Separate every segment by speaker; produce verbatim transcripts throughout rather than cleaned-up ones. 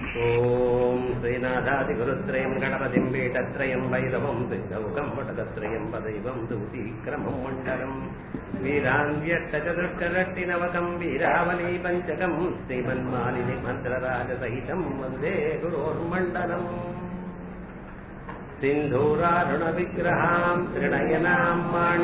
Speaker 1: ஓம் ஸ்ரீநாதாதிகுருத்ரயம் கணபதிம் பீடத்ரயம் வைரவம் சித்தௌகம் வடதத்ரயம் பதைவம் தூதீக்கிரமம் மண்டலம் வீராந்தியஷ்டசதுஷ்டரட்டினவகம் வீராவலி பஞ்சகம் ஸ்ரீமன்மாலினி மந்திரராஜசகிதம் வந்தே குரோர்மண்டலம் சிந்தூராருண விக்கிரகாம் திருநயனாம்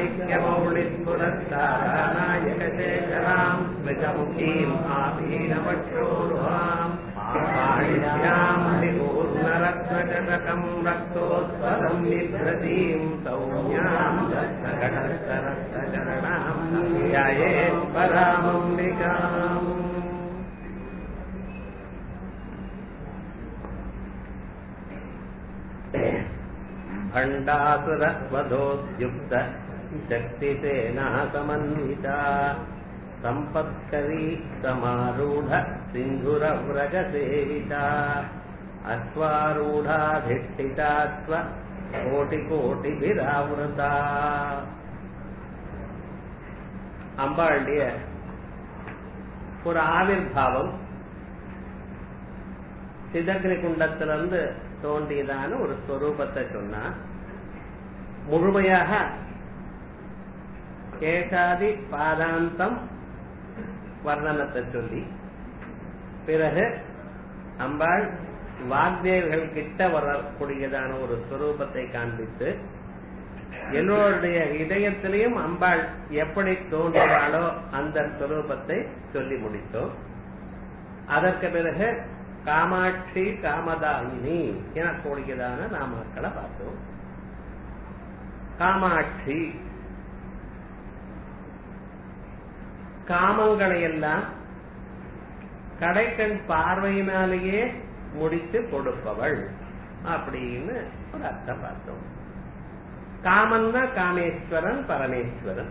Speaker 1: மாணிக்யமௌளிஸ்புரஸ்தாராநாயகசேகராம் ஸ்மிதமுகீம் ஆபீனவற்றோருஹாம் ஆபாணித்யாம் ஹரிபூர்ணரத்னஜடகம் ரக்தோத்பலம் நிப்ரதீம் சௌம்யாம் தத்தகடஸ்தரஸ்தரணாம் ध्यायेत् परामम्बिकाम् भण्डासुरवधोद्युक्त शक्तिसेना समन्विता सम्पत्करी समारूढ सिन्धुरव्रजसेविता अश्वारूढाधिष्ठिता स्व कोटिकोटिभिरावृता அம்பாளுடைய ஒரு ஆவிர்பாவம் சிதக்னி குண்டத்திலிருந்து தோன்றியதான ஒரு ஸ்வரூபத்தை சொன்னா முழுமையாக கேசாதி பாதாந்தம் வர்ணனத்தை சொல்லி பிறகு அம்பாள் வாக்தேவர்கள் கிட்ட வரக்கூடியதான ஒரு ஸ்வரூபத்தை காண்பித்து எல்லோருடைய இதயத்திலையும் அம்பாள் எப்படி தோன்றினாலோ அந்த ஸ்வரூபத்தை சொல்லி முடித்தோம். அதற்கு பிறகு காமாட்சி காமதாயினி எனக்கூடியதான நாமக்களை பார்த்தோம். காமாட்சி காமங்களை எல்லாம் கடைக்கண் பார்வையினாலேயே முடித்து கொடுப்பவள் அப்படின்னு ஒரு அர்த்தம் பார்த்தோம். காமன்னா காமேஸ்வரன் பரமேஸ்வரன்.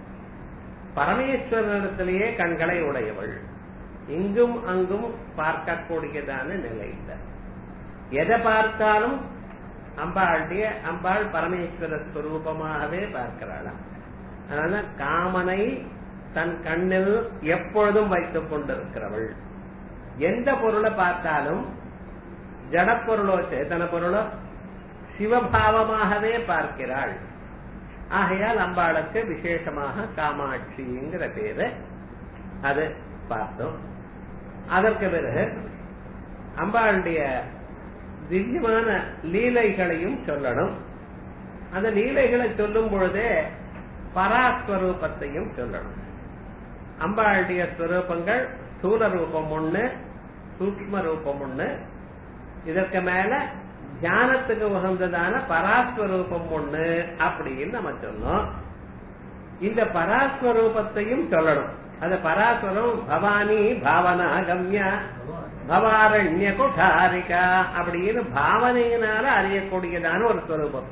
Speaker 1: பரமேஸ்வரனிடத்திலேயே கண்களை உடையவள், இங்கும் அங்கும் பார்க்கக்கூடியதான நிலையில எதை பார்த்தாலும் அம்பாளுடைய அம்பாள் பரமேஸ்வர ஸ்வரூபமாகவே பார்க்கிறாளாம். அதனால காமனை தன் கண்ணில் எப்பொழுதும் வைத்துக் கொண்டிருக்கிறவள். எந்த பொருளை பார்த்தாலும் ஜடப்பொருளோ சேதன பொருளோ சிவபாவமாகவே பார்க்கிறாள். ஆகையால் அம்பாளுக்கு விசேஷமாக காமாட்சிங்கிற பேரு அது பார்த்தோம். அதற்கு பிறகு அம்பாளுடைய திவ்யமான லீலைகளையும் சொல்லணும். அந்த லீலைகளை சொல்லும் பொழுதே பராஸ்வரூபத்தையும் சொல்லணும். அம்பாளுடைய ஸ்வரூபங்கள் ஸ்தூல ரூபம் ஒண்ணு, சூக்ஷ்ம ரூபம் ஒண்ணு, இதற்கு மேல தியானத்துக்கு உகந்ததான பராஸ்வரூபம் ஒண்ணு அப்படின்னு நம்ம சொன்னோம். இந்த பராஸ்வரூபத்தையும் சொல்லணும். அது பராஸ்வரம் பவானி பாவனா கம்யா பவாரண்ய குடாரிகா அப்படின்னு பாவனையினால அறியக்கூடியதான ஒரு ஸ்வரூபம்.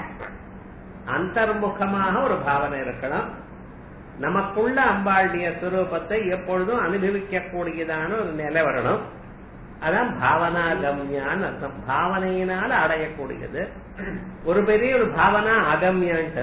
Speaker 1: அந்தர்முகமாக ஒரு பாவனை இருக்கணும். நமக்குள்ள அம்பாளுடைய ஸ்வரூபத்தை எப்பொழுதும் அனுபவிக்க கூடியதான ஒரு நிலை வரணும். அதான் பாவனா கம்யான்னு அர்த்தம். பாவனையினால அடையக்கூடியது. ஒரு பெரிய ஒரு பாவனா அகம்யான்,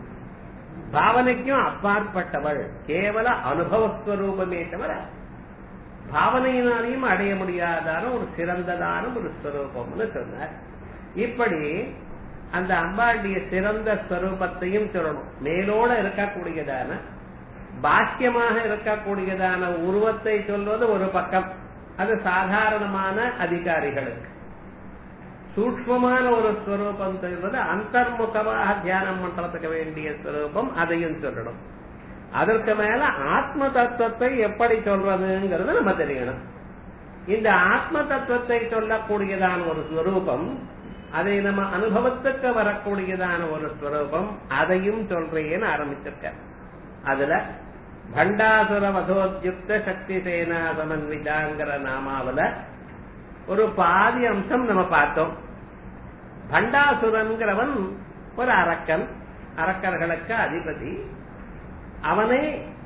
Speaker 1: பாவனைக்கும் அப்பாற்பட்டவள், கேவல அனுபவஸ்வரூபமே தவிர பாவனையினாலையும் அடைய முடியாதான ஒரு சிறந்ததான ஒரு ஸ்வரூபம்னு சொன்னார். இப்படி அந்த அம்பாளுடைய சிறந்த ஸ்வரூபத்தையும் சொல்லணும். மேலோட இருக்கக்கூடியதான பாக்கியமாக இருக்கக்கூடியதான உருவத்தை சொல்வது ஒரு பக்கம், அது சாதாரணமான அதிகாரிகளுக்கு. சூக்ஷ்மமான ஒரு ஸ்வரூபம் சொல்வது அந்தர்முகமாக தியானம் பண்றதுக்கு வேண்டிய ஸ்வரூபம், அதையும் சொல்லணும். அதற்கு மேல ஆத்ம தத்துவத்தை எப்படி சொல்றதுங்கிறது நம்ம தெரியணும். இந்த ஆத்ம தத்துவத்தை சொல்லக்கூடியதான ஒரு ஸ்வரூபம், அதை நம்ம அனுபவத்துக்கு வரக்கூடியதான ஒரு ஸ்வரூபம், அதையும் சொல்றேன்னு ஆரம்பிச்சிருக்க. அதுல பண்டாசுர வதோத்யுக்த சக்தி சேனா சமன்விதாங்கிற நாமாவில ஒரு பாதி அம்சம் நம்ம பார்த்தோம். பண்டாசுரன்கிறவன் ஒரு அரக்கன், அரக்கர்களுக்கு அதிபதி. அவனை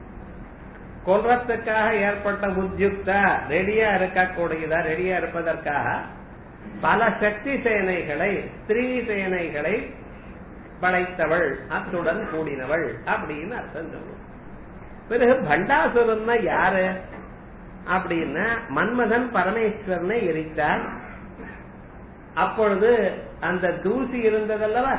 Speaker 1: கொல்றதுக்காக ஏற்பட்ட உத்யுக்த ரெடியா இருக்கக்கூடியதா ரெடியா இருப்பதற்காக பல சக்தி சேனைகளை ஸ்திரீ சேனைகளை படைத்தவள், அத்துடன் கூடினவள் அப்படின்னு அர்த்தம் சொல்லுவோம். பிறகு பண்டாசுரன்னா யாரு? அப்படின்னா மன்மதன் பரமேஸ்வரனை எரித்தார். அப்பொழுது அந்த தூசி இருந்ததல்லவா,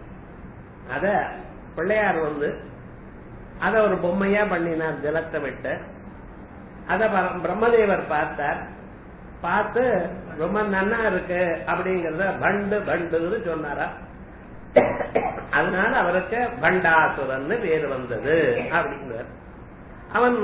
Speaker 1: அத பிள்ளையார் வந்து அத ஒரு பொம்மையா பண்ணினார் ஜலத்தை விட்டு. அத பிரம்மதேவர் பார்த்தார். பார்த்து ரொம்ப நன்னா இருக்கு அப்படிங்கறத பண்டு பண்டுன்னு சொன்னாரா. அதனால அவருக்கு பண்டாசுரன் பேர் வந்தது அப்படிங்கிறார். அவன்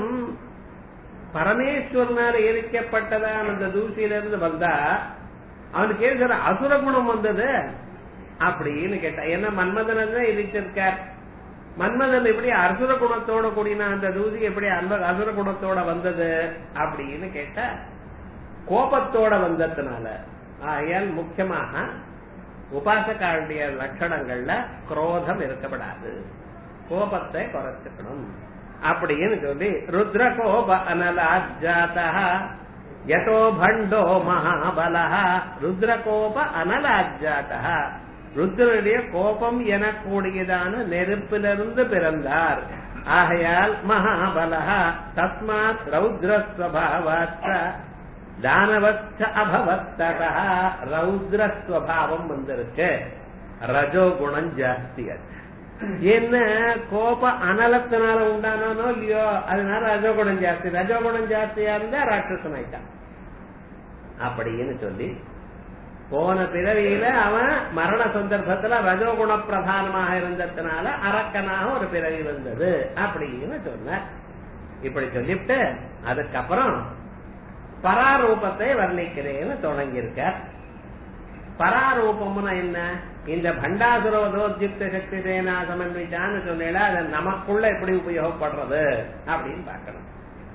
Speaker 1: பரமேஸ்வரனால் எரிக்கப்பட்டதான் அந்த தூசியிலிருந்து வந்தா அவனுக்கு ஏன் சார் அசுர குணம் வந்தது அப்படின்னு கேட்டா. ஏன்னா மன்மதன் தான் எரிச்சிருக்கார். மன்மதன் எப்படி அசுர குணத்தோட கூடினா அந்த தூசி எப்படி அசுர குணத்தோட வந்தது அப்படின்னு கேட்டா கோபத்தோட வந்ததுனால. ஆகையால் முக்கியமாக உபாசகாருடைய லட்சணங்கள்ல குரோதம் இருக்கப்படாது, கோபத்தை குறைச்சுக்கணும் அப்படின்னு சொல்லி ருத்ர கோப அனலாஜாதா யதோ பண்டோ மகாபலஹ. ருத்ர கோப அனலாஜாதா, ருத்ரனுடைய கோபம் எனக்கூடியதான நெருப்பிலிருந்து பிறந்தார். ஆகையால் மகாபலஹ. தஸ்மாத் ரௌத்ரஸ்வபாவாச்ச தானவச்ச அபவத்ததா. ரௌத்ரஸ்வபாவம் வந்திருக்கு, ரஜோகுணம் ஜாஸ்தி. என்ன கோப அனலத்தினால உண்டானோ இல்லையோ அதனால ரஜோகுணம் ஜாஸ்தி. ரஜோகுணம் ஜாஸ்தியா இருந்தா ராட்சசன் ஆயிட்டான் அப்படின்னு சொல்லி போன பிறவியில அவன் மரண சந்தர்ப்பத்துல ரஜோகுண பிரதானமாக இருந்ததுனால அரக்கனாக ஒரு பிறவி வந்தது அப்படின்னு சொன்ன. இப்படி சொல்லிவிட்டு அதுக்கப்புறம் பராரூபத்தை வர்ணிக்கிறேன்னு தொடங்கியிருக்கார். பராரூபம்னா என்ன? இந்த பண்டாசுரோதோத்யுக்த சக்தி சேனா சமன்விச்சான்னு சொன்னா அது நமக்குள்ள எப்படி உபயோகப்படுறது அப்படின்னு பார்க்கணும்.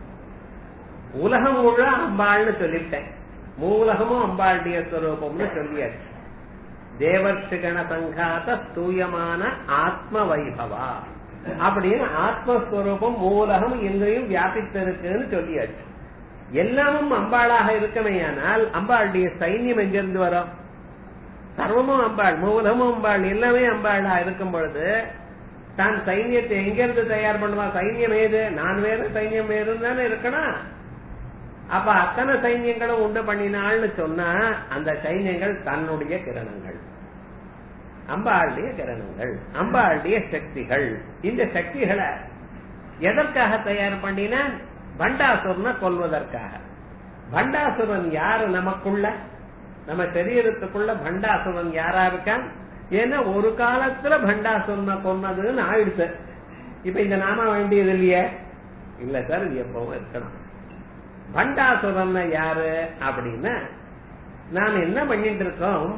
Speaker 1: உலகம் முழு அம்பாள்னு சொல்லிவிட்டேன், மூலகமும் அம்பாளுடைய ஸ்வரூபம்னு சொல்லியாச்சு. தேவர்ஷிகண சங்காத தூயமான ஆத்ம வைபவா அப்படின்னு ஆத்மஸ்வரூபம் மூலகம் எங்கேயும் வியாபித்திருக்குன்னு சொல்லியாச்சு. எல்லாமும் அம்பாளாக இருக்கமையானால் அம்பாளுடைய சைன்யம் எங்கிருந்து வரும்? சர்வமும் அம்பாள், மூலமும் அம்பாள், எல்லாமே அம்பாளா இருக்கும் பொழுது தான் சைன்யத்தை எங்கிருந்து தயார் பண்ணுவா? சைன்யம் ஏது? நான் வேறு சைன்யம் வேறுன்னு தானே இருக்கணும். அப்ப அத்தனை சைன்யங்களும் உண்டு பண்ணினாள்னு சொன்னா அந்த சைன்யங்கள் தன்னுடைய கிரணங்கள், அம்பாளுடைய கிரணங்கள், அம்பாளுடைய சக்திகள். இந்த சக்திகளை எதற்காக தயார் பண்ணினா? பண்டாசுரனை கொல்வதற்காக. பண்டாசுரன் யாரு? நமக்குள்ள, நம்ம சரீரத்துக்குள்ள பண்டாசுரன் யாரா இருக்கான்? ஏன்னா ஒரு காலத்துல பண்டாசுரனை கொன்னதுன்னு ஆயிடுச்சு. இப்ப இந்த நாம வேண்டியது இல்லையே? இல்ல சார், இது எப்பவும் இருக்கணும். பண்டாசுரன் யாரு அப்படின்னா நாம் என்ன பண்ணிட்டு இருக்கோம்?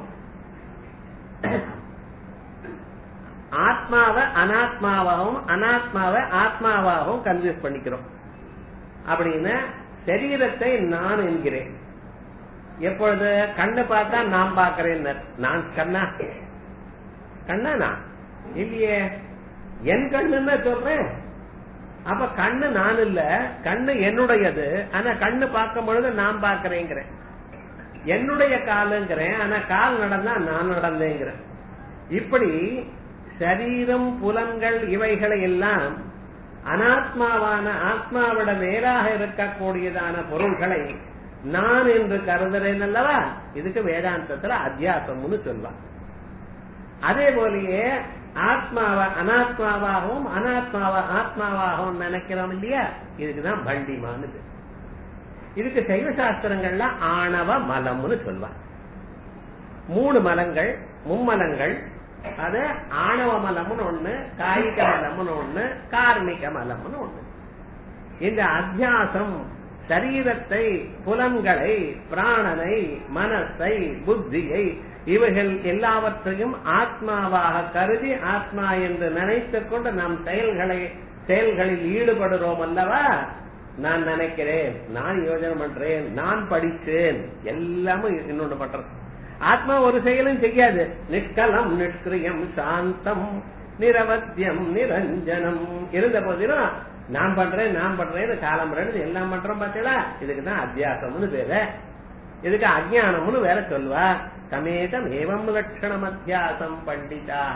Speaker 1: ஆத்மாவை அனாத்மாவாகவும் அனாத்மாவை ஆத்மாவாகவும் கன்வியூஸ் பண்ணிக்கிறோம். அப்படின்னு சரீரத்தை நான் என்கிறேன். எப்பொழுது? கண்ணு பார்த்தா நான் பார்க்கிறேன். நான் கண்ணா? கண்ணா நான் இல்லையே, என் கண்ணுன்னு சொல்றேன். அப்ப கண்ணு நான் இல்ல, கண்ணு என்னுடையது. ஆனா கண்ணு பார்க்கும் பொழுது நான் பார்க்கிறேங்கிறேன். என்னுடைய காலுங்கிறேன், ஆனா கால் நடந்தா நான் நடந்தேங்கிறேன். இப்படி சரீரம் புலன்கள் இவைகளை எல்லாம் அனாத்மாவான ஆத்மாவிட வேறாக இருக்கக்கூடியதான பொருள்களை நான் என்று கருதுறேன் அல்லவா? இதுக்கு வேதாந்தத்துல அத்தியாசம்னு சொல்லலாம். அதே போலயே ஆத்மாவை அனாத்மாவாகவும் அனாத்மாவை ஆத்மாவாகவும் நினைக்கிறோம் இல்லையா? இதுக்குதான் பண்டிமானது. இதுக்கு சைவ சாஸ்திரங்கள்ல ஆணவ மலம்னு சொல்வாங்க. மூணு மலங்கள், மும்மலங்கள். அது ஆணவ மலம்னு ஒண்ணு, காயிக மலம்னு ஒண்ணு, கார்மிக மலம்னு ஒண்ணு. இந்த அத்தியாசம் சரீரத்தை, புலன்களை, பிராணனை, மனசை, புத்தியை இவைகள் எல்லாவற்றையும் ஆத்மாவாக கருதி ஆத்மா என்று நினைத்துக் கொண்டு நாம் செயல்களை செயல்களில் ஈடுபடுறோம் அல்லவா? நான் நினைக்கிறேன், நான் யோஜனை பண்றேன், நான் படிச்சேன், எல்லாமும் இன்னொன்று பண்றேன். ஆத்மா ஒரு செயலும் செய்யாது. நிஷ்கலம் நிஷ்கிரியம் சாந்தம் நிரவத்தியம் நிரஞ்சனம் இருந்த போதிலும் நான் பண்றேன் நான் பண்றேன் காலம் எல்லாம் பண்றோம். பார்த்தீங்களா? இதுக்குதான் அத்தியாசம்னு பேரு. இதுக்கு அஜ்ஞானம்னு வேற சொல்வா. சமேதம் ஏவம் லட்சணம் அத்தியாசம் பண்டிதாக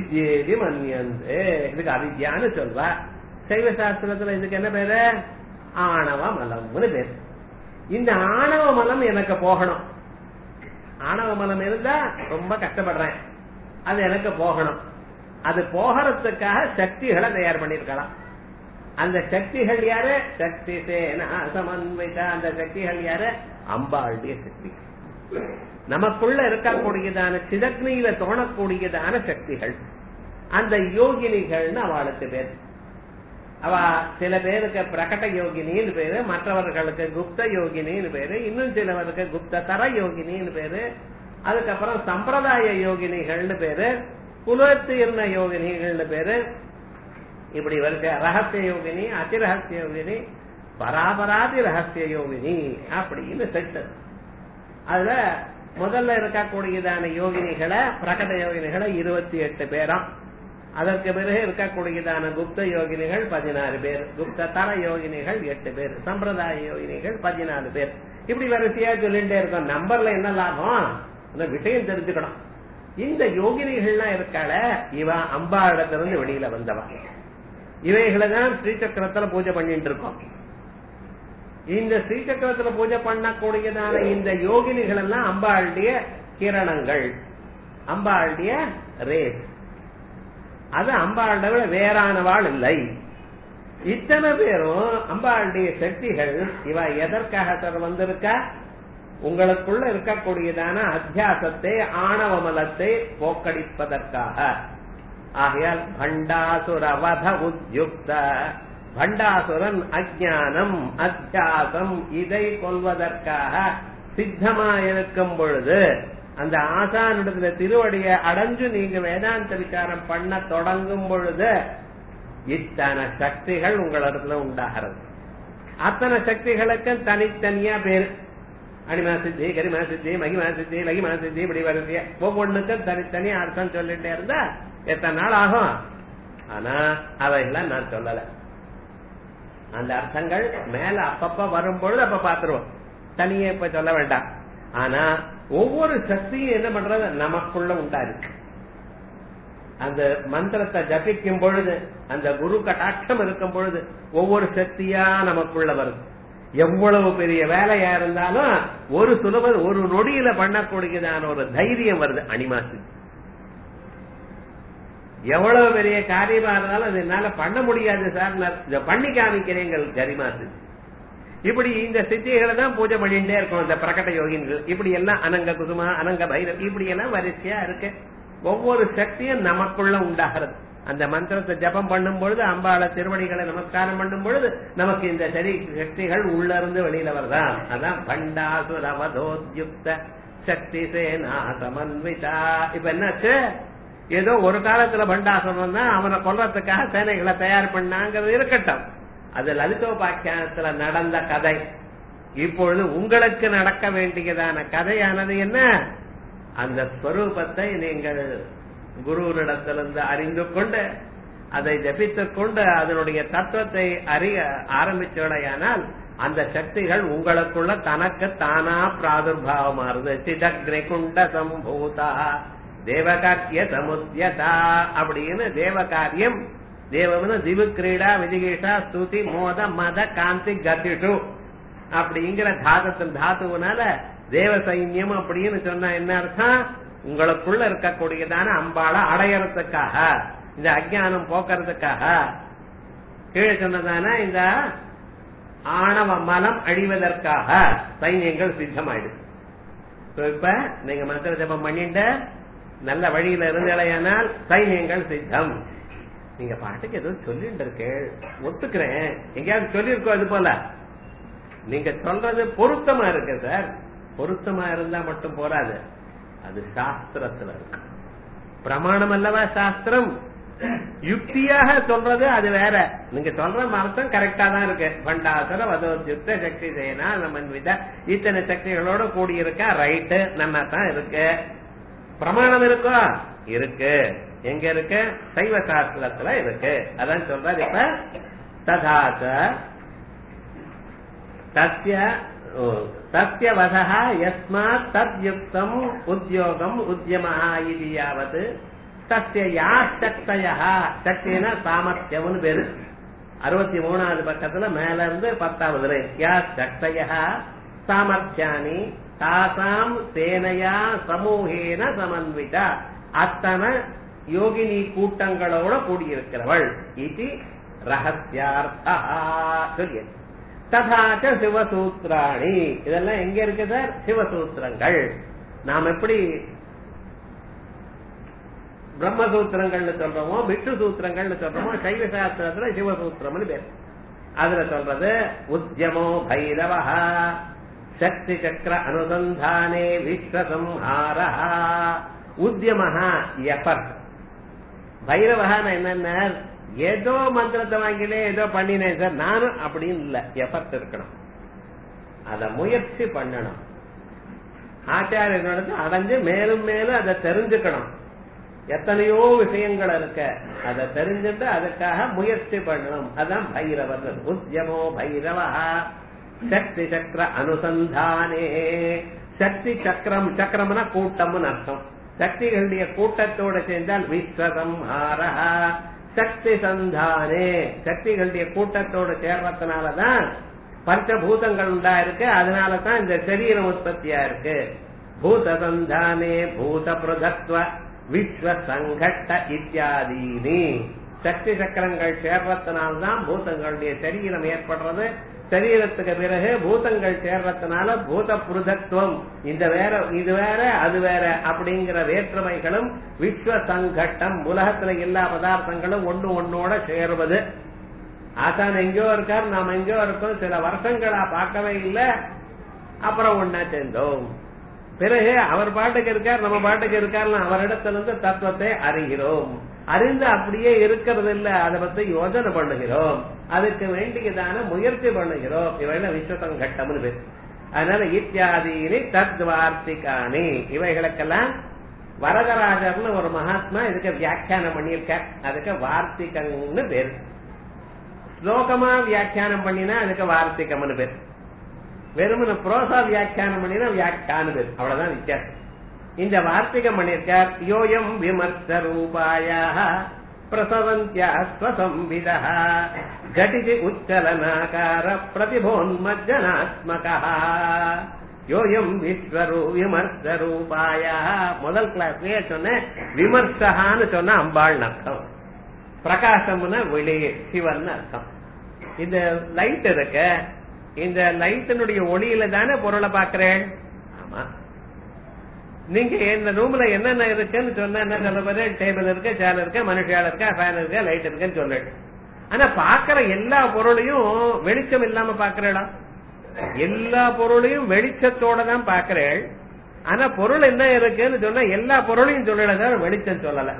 Speaker 1: அவித்யேதி மன்யந்தே. இதுக்கு அவித்யான்னு சொல்வா. சைவ சாஸ்திரத்துல இதுக்கு என்ன பேரு? ஆணவ மலம்னு பேர். இந்த ஆணவ மலம் எனக்கு போகணும். ஆணவ மலம் இருந்தா ரொம்ப கஷ்டப்படுறேன், அது எனக்கு போகணும். அது போகிறதுக்காக சக்திகளை தயார் பண்ணிருக்கலாம். அந்த சக்திகள் யாரு? சக்தி சேனா சமன்வித. அந்த சக்திகள் யாரு? அம்பாளுடைய சக்தி. நமக்குள்ள இருக்கக்கூடியதான சிதக்னியில தோணக்கூடியதான சக்திகள் அந்த யோகினிகள்னு அவளுக்கு பேர். அவ சில பேருக்கு பிரகட யோகினின்னு பேரு, மற்றவர்களுக்கு குப்த யோகினின்னு பேரு, இன்னும் சிலவருக்கு குப்த தர யோகினின்னு பேரு, அதுக்கப்புறம் சம்பிரதாய யோகினிகள்னு பேரு, குலத்தீர்ண யோகினிகள்னு பேரு. இப்படி வருது ரகசிய யோகினி, அதிரகசிய யோகினி, பராபராதி ரகசிய யோகினி அப்படின்னு செட்டு. அதுல முதல்ல இருக்கக்கூடியதான யோகினிகளை பிரகட யோகினிகளை இருபத்தி எட்டு பேராம். அதற்கு பிறகு இருக்கக்கூடியதான குப்த யோகினிகள் பதினாறு பேர், குப்த தர யோகினிகள் எட்டு பேர், சம்பிரதாய யோகினிகள் பதினாலு பேர். இப்படி வரிசையா சொல்லிட்டே இருக்கோம். நம்பர்ல என்ன லாபம்? அந்த விஷயம் தெரிஞ்சுக்கணும். இந்த யோகினிகள்லாம் இருக்காள, இவ அம்பாளிடத்திலிருந்து வெளியில வந்தவா. இவைகளை தான் ஸ்ரீசக்கரத்துல பூஜை பண்ணிட்டு இருக்கோம். இந்த ஸ்ரீசக்கரத்துல பூஜை பண்ணக்கூடியதான இந்த யோகினிகள் எல்லாம் அம்பாளுடைய கிரணங்கள், அம்பாளுடைய ரேஸ். அது அம்பாளுடைய வேறானவாள் இல்லை. இத்தனை பேரும் அம்பாளுடைய சக்திகள். இவ எதற்காக சார் வந்திருக்கா? உங்களுக்குள்ள இருக்கக்கூடியதான அத்தியாசத்தை, ஆணவ மலத்தை போக்கடிப்பதற்காக. ஆகையால் பண்டாசுர வத உத்யுக்த, பண்டாசுரன் அஜ்ஞானம் அத்தியாசம் இதை கொள்வதற்காக சித்தமா இருக்கும் பொழுது, அந்த ஆசானிடத்துல திருவடியை அடைஞ்சு நீங்க வேதாந்த விசாரம் பண்ண தொடங்கும் பொழுது இத்தனை சக்திகள் உங்களிடத்துல உண்டாகிறது. அத்தனை சக்திகளுக்கு தனித்தனியா பேரு. அனிமா சித்தி, கரிமா சித்தி, மகிமா சித்தி, லகிமா சித்தி, இப்படி வருது. ஒவ்வொன்றுக்கும் தனித்தனி அர்த்தம் சொல்லிட்டே இருந்தா எத்தனை நாள் ஆகும்? ஆனா அவைகளை நான் சொல்லல. அந்த அர்த்தங்கள் மேல அப்பப்ப வரும்பொழுது அப்ப பாத்துருவோம், தனியே இப்ப சொல்ல வேண்டாம். ஆனா ஒவ்வொரு சக்தியும் என்ன பண்றது? நமக்குள்ள உண்டாயிருக்கு. அந்த மந்திரத்தை ஜபிக்கும் பொழுது, அந்த குரு கட்டாட்சம் இருக்கும் பொழுது ஒவ்வொரு சக்தியா நமக்குள்ள வருது. எவ்வளவு பெரிய வேலையா இருந்தாலும் ஒரு சுலப ஒரு நொடியில பண்ணக்கூடியதான ஒரு தைரியம் வருது. அனிமாசி எவ்வளவு பெரிய காரியமா இருந்தாலும் அது என்னால பண்ண முடியாது சார், பண்ணி காமிக்கிறீங்கள் கரிமாசு. இப்படி இந்த சித்திகளை தான் பூஜை பண்ணிட்டே இருக்கும் இந்த பிரகட யோகின்கள். இப்படி எல்லாம் அனங்க குசுமா, அனங்க பைரவ், இப்படி எல்லாம் வரிசையா இருக்கு. ஒவ்வொரு சக்தியும் நமக்குள்ள உண்டாகிறது. அந்த மந்திரத்தை ஜபம் பண்ணும் பொழுது, அம்பாள திருவடிகளை நமஸ்காரம் பண்ணும் பொழுது நமக்கு இந்த சரி சக்திகள் உள்ள இருந்து வெளியில வருதான். அதான் பண்டாசுரவதோத்யுக்த சக்தி சேனா சமன்விதா. இப்ப என்னாச்சு? ஏதோ ஒரு காலத்துல பண்டாசுரன் தான் அவனை கொல்றதுக்காக சேனைகளை தயார் பண்ணாங்கிறது இருக்கட்டும். அது லலிதோபாக்கியானத்துல நடந்த கதை. இப்பொழுது உங்களுக்கு நடக்க வேண்டியதான கதையானது என்ன? அந்த ஸ்வரூபத்தை நீங்கள் குருவினிடத்திலிருந்து அறிந்து கொண்டு அதை ஜபித்துக் கொண்டு அதனுடைய தத்துவத்தை அறிய ஆரம்பிச்சோடையானால் அந்த சக்திகள் உங்களுக்குள்ள தனக்கு தானா பிராதுர்பாவமாறுது. சிதக்னிகுண்ட சம்பூதா தேவகாரிய சமுத்தியதா அப்படின்னு தேவகாரியம். தேவம்னு திவு கிரீடா விதிகேஷா ஸ்துதி மோத மத காந்தி கதிஷு அப்படிங்கிற தாதத்தின் தாத்துவனால தேவ சைன்யம் அப்படின்னு சொன்னா என்ன அர்த்தம்? உங்களுக்குள்ள இருக்கக்கூடியதான அம்பாளை அடையறதுக்காக, இந்த அஜ்ஞானம் போக்குறதுக்காக கீழே சொன்னதான இந்த ஆணவ மலம் அழிவதற்காக சைன்யங்கள் சித்தமாயிடுது. இப்ப நீங்க மந்திர ஜபம் பண்ணிட்டு நல்ல வழியில இருந்தலையானால் சைன்யங்கள் சித்தம். நீங்க பாட்டுக்கு ஏதோ சொல்லிட்டு இருக்க, ஒத்துக்கிறேன். எங்கேயாவது சொல்லிருக்கோம் இது போல? நீங்க சொல்றது பொருத்தமா இருக்கு சார். பொருத்தமா இருந்தா மட்டும் போராது, அது சாஸ்திரத்துல இருக்கு. பிரமாணம் அல்லவா சாஸ்திரம். யுக்தியாக சொல்றது அது வேற. நீங்க சொல்ற அர்த்தம் கரெக்டா தான் இருக்கு. பண்டாசுர வதோத்யுக்த சக்தி சேனா சமன்வித இத்தனை சக்திகளோட கூடியிருக்கா, ரைட்டு, நல்லா தான் இருக்கு. பிரமாணம் இருக்கோ? இருக்கு. எங்க இருக்கு? சைவ சாஸ்திரத்துல இருக்கு. அதான் சொல்றாரு இப்ப ததாச தஸ்ய தஸ்ய வதஹ யஸ்மாத் தத்யுக்தம் உத்யோகம் உத்யமஹ இது யாவத் தஸ்ய யா சக்தயஹ, சக்தினா சாமர்த்தியம்னு பேரு. அறுபத்தி மூணாவது பக்கத்துல மேல இருந்து பத்தாவது யா சக்தய சாமர்த்தியானி தாசாம் சேனையா சமூகேன சமன்விதா அத்தனை யோகினி கூட்டங்களோட கூடியிருக்கிறவள் இது ரகசியார்த்தா சொல்லியது. ததாச்ச சிவசூத்ராணி இதெல்லாம் எங்க இருக்கு சார்? சிவசூத்திரங்கள். நாம் எப்படி பிரம்மசூத்திரங்கள்னு சொல்றோமோ விஷ்ணு சூத்திரங்கள்னு சொல்றோமோ சைவ சாஸ்திரத்துல சிவசூத்திரம்னு பேர். அதுல சொல்றது உத்யமோ பைரவ சக்தி சக்கர அனுசந்தானே விஸ்வசம்ஹார. உத்யமஹா எஃபர்ட். பைரவஹான என்னென்ன ஏதோ மந்திரத்தை வாங்கினேன் ஏதோ பண்ணினேன் சார் நானும் அப்படின்னு இல்ல. எஃபர்ட் இருக்கணும், அத முயற்சி பண்ணணும், ஆச்சாரியனோட அடைஞ்சு மேலும் மேலும் அதை தெரிஞ்சுக்கணும். எத்தனையோ விஷயங்கள் இருக்க அதை தெரிஞ்சுட்டு அதுக்காக முயற்சி பண்ணணும். அதான் பைரவர். உத்யமோ பைரவ சக்தி சக்கர அனுசந்தானே. சக்தி சக்கரம், சக்கரம்னா கூட்டம்னு அர்த்தம். சக்திகளுடைய கூட்டத்தோட சேர்ந்தால் விஸ்வசம்ஹார. சக்தி சந்தானே சக்திகளுடைய கூட்டத்தோடு சேர்றதுனாலதான் பஞ்சபூதங்கள் உண்டா இருக்கு. அதனாலதான் இந்த சரீரம் உற்பத்தியா இருக்கு. பூத சந்தானே பூத பிரதத்வ விஸ்வ சங்கட்ட இத்தியாதீனி. சக்தி சக்கரங்கள் சேர்றதுனால்தான் பூதங்களுடைய சரீரம் ஏற்படுறது. சரீரத்துக்கு பிறகு பூதங்கள் சேர்றதுனால பூத புருதத்துவம், இந்த வேற இது வேற அது வேற அப்படிங்கிற வேற்றுமைகளும் விஸ்வ சங்கட்டம், உலகத்துல எல்லா பதார்த்தங்களும் ஒண்ணு ஒன்னோட சேருவது. ஆசான் எங்கேயோ இருக்கார், நாம் எங்கேயோ இருக்கோம், சில வருஷங்களா பார்க்கவே இல்லை, அப்புறம் ஒன்னா சேர்ந்தோம். பிறகு அவர் பாட்டுக்கு இருக்கார், நம்ம பாட்டுக்கு இருக்கார், அவரிடத்திலிருந்து தத்துவத்தை அறிகிறோம். அறிந்து அப்படியே இருக்கிறது இல்ல, அதை பத்தி யோசனை பண்ணுகிறோம், அதுக்கு வேண்டியதான முயற்சி பண்ணுகிறோம். இவைகள விஸ்வசங்கட்டம்னு பேர். அதனால இத்தியாதீனி தத்வார்த்திகானி இவைகளுக்கெல்லாம் வரதராஜர்னு ஒரு மகாத்மா இதுக்கு வியாக்கியானம் பண்ணியிருக்க. அதுக்கு வார்த்திகம்னு பேர். ஸ்லோகமா வியாக்கியானம் பண்ணினா அதுக்கு வார்த்திகம்னு பேர். வெறுமன புரோசா வியாக்கியானம் பண்ணினா வியாக்கியானு பேர். அவ்வளவுதான் வித்தியாசம். இந்த வார்த்திகம் பண்ணியிருக்கார். யோயம் விமர்ச ரூபாயாக பிரசவந்தியா ஸ்வசம்விதா கடிதி உச்சலனாகார பிரதிபோன்மஜ்ஜனாத்மகா. யோயம் விஸ்வரூ விமர்ச ரூபாயா. முதல் கிளாஸ்லயே சொன்ன விமர்சகான்னு சொன்ன அம்பாள் அர்த்தம். பிரகாசம்னா வெளி சிவன் அர்த்தம். இந்த லைட் இருக்க, இந்த லைட்டினுடைய ஒளியில தானே பொருளை பாக்குறேன். ஆமா, நீங்க இந்த ரூம்ல என்னென்ன இருக்குன்னு சொன்னா என்ன சொல்ல போற? டேபிள் இருக்கு, சேர் இருக்கு, மனுஷியால் இருக்கா, ஃபேன் இருக்கு, லைட் இருக்குன்னு சொல்லிடு. ஆனா பாக்குற எல்லா பொருளையும் வெளிச்சம் இல்லாம பாக்குறா? எல்லா பொருளையும் வெளிச்சத்தோட தான் பாக்குறேன். ஆனா பொருள் என்ன இருக்குன்னு சொன்னா எல்லா பொருளையும் சொல்லல, வெளிச்சம் சொல்லல.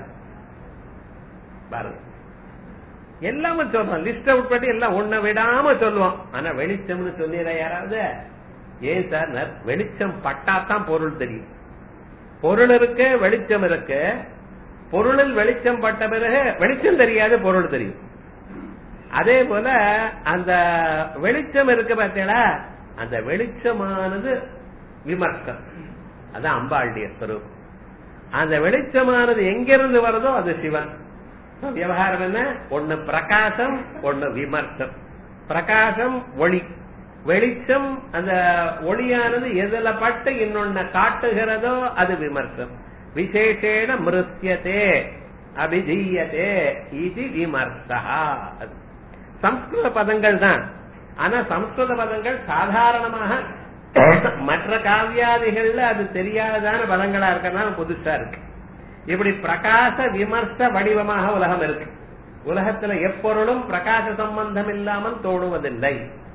Speaker 1: பாருங்க, எல்லாமே சொல்றோம், லிஸ்ட் அவுட் பண்ணி எல்லாம் ஒன்ன விடாம சொல்லுவோம். ஆனா வெளிச்சம்னு சொல்லிடுற யாராவது? ஏன் சார், வெளிச்சம் பட்டாத்தான் பொருள் தெரியும். பொருள் இருக்கு, வெளிச்சம் இருக்கு. பொருளில் வெளிச்சம் பட்ட பிறகு வெளிச்சம் தெரியாது, பொருள் தெரியும். அதே போல அந்த வெளிச்சம் இருக்கு பார்த்தீங்களா, அந்த வெளிச்சமானது விமர்சம், அதான் அம்பாளுடைய ஸ்வரூபம். அந்த வெளிச்சமானது எங்கிருந்து வருதோ அது சிவன். விவகாரம் என்ன? ஒன்னு பிரகாசம், ஒன்னு விமர்சம். பிரகாசம் ஒளி, வெளிச்சம் அந்த ஒளியானது எதுல பட்டு இன்னொன்னு காட்டுகிறதோ அது விமர்சம். விசேஷேன மிருத்யதே அபிஜீயதே இது விமர்சா. சம்ஸ்கிருத பதங்கள் தான். ஆனா சம்ஸ்கிருத பதங்கள் சாதாரணமாக மற்ற காவியாதிகள்ல அது தெரியாததான பதங்களா இருக்கிறதுனால புதுசா இருக்கு. இப்படி பிரகாச விமர்ச வடிவமாக உலகம் இருக்கு. உலகத்துல எப்பொருளும் பிரகாச சம்பந்தம் இல்லாமல் தோணுவதில்லை.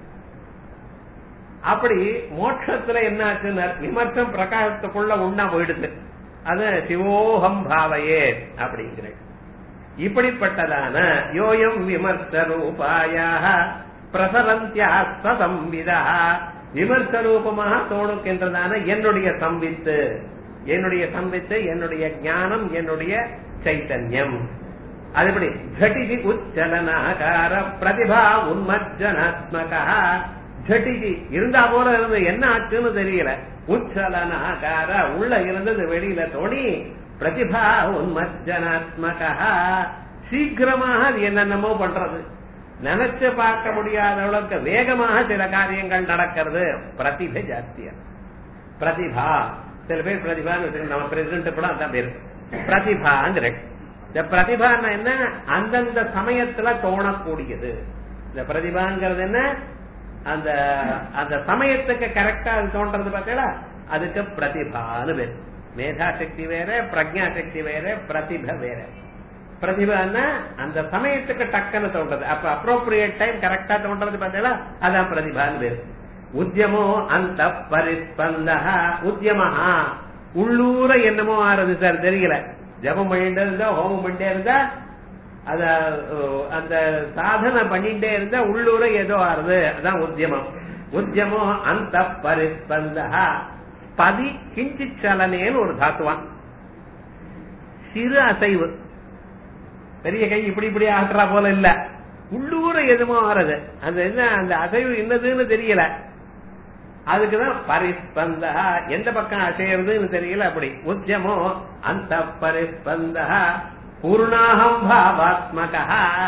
Speaker 1: அப்படி மோட்சத்துல என்ன ஆச்சுன்னா விமர்சம் பிரகாசத்துக்குள்ள உண்ணா போயிடுது. அது சிவோகம் பாவையே அப்படிங்கிற இப்படிப்பட்டதான யோயம் விமர்ச ரூபாயாக பிரசரந்தியாஸ்த சம்விதா. விமர்ச ரூபமாக தோணுகின்றதான என்னுடைய சம்வித்து, என்னுடைய சம்வித்து, என்னுடைய ஞானம், என்னுடைய சைத்தன்யம். அதுபடி ஜட்டிதி உச்சலனாகார பிரதிபா உன்மஜ்ஜனாத்மகா. ஜட்டிதி இருந்தா போல இருந்து என்ன ஆச்சுன்னு தெரியல. உச்சலனாகார உள்ள இருந்தது வெளியில தோணி பிரதிபா உன்மஜ்ஜனாத்மகா. சீக்கிரமாக அது என்னென்னமோ பண்றது. நினைச்சு பார்க்க முடியாத அளவுக்கு வேகமாக சில காரியங்கள் நடக்கிறது. பிரதிபை ஜாஸ்தியா. பிரதிபா சில பேர் பிரதிபான்னு நம்ம பிரசிடண்ட் கூட அதான் பேரு பிரதிபாங்கிற. இந்த பிரதிபான்னா என்ன? அந்தந்த சமயத்துல தோணக்கூடியது. இந்த பிரதிபாங்கிறது என்ன? அந்த அந்த சமயத்துக்கு கரெக்டா அது தோன்றது பார்த்தீங்களா, அதுக்கு பிரதிபான்னு பேர். மேதா சக்தி வேற, பிரஜா சக்தி வேற, பிரதிபை வேற. பிரதிபான்னா அந்த சமயத்துக்கு டக்குன்னு தோன்றது, அப்ப அப்ரோப்ரியேட் டைம் கரெக்டா தோன்றது பார்த்தீங்களா, அதான் பிரதிபான்னு பேரு. உத்தியமோ அந்த பரிஸ்பந்தா. உத்தியமஹா உள்ளூர என்னமோ ஆறுது சார் தெரியல. ஜபம் பண்ணிட்டே இருந்தா, ஹோமம் பண்ணிட்டே இருந்தா, அத அந்த சாதனை பண்ணிட்டே இருந்தா உள்ளூர ஏதோ ஆறுது, அதான் உத்தியமம். உத்தியமோ அந்த பரிஸ்பந்தா. பதி கிஞ்சி சலனேன்னு ஒரு தாத்துவான். சிறு அசைவு, பெரிய கை இப்படி இப்படி ஆட்டுறா போல இல்ல, உள்ளூர எதுமோ ஆறுது. அந்த என்ன அந்த அசைவு என்னதுன்னு தெரியல, அதுக்குதான் பரிஸ்பந்தா. எந்த பக்கம் அசைறதுன்னு தெரியல, அப்படி. உத்தியமோ அந்த பரிஸ்பந்தா பூர்ணாகம் பாவாத்மகா.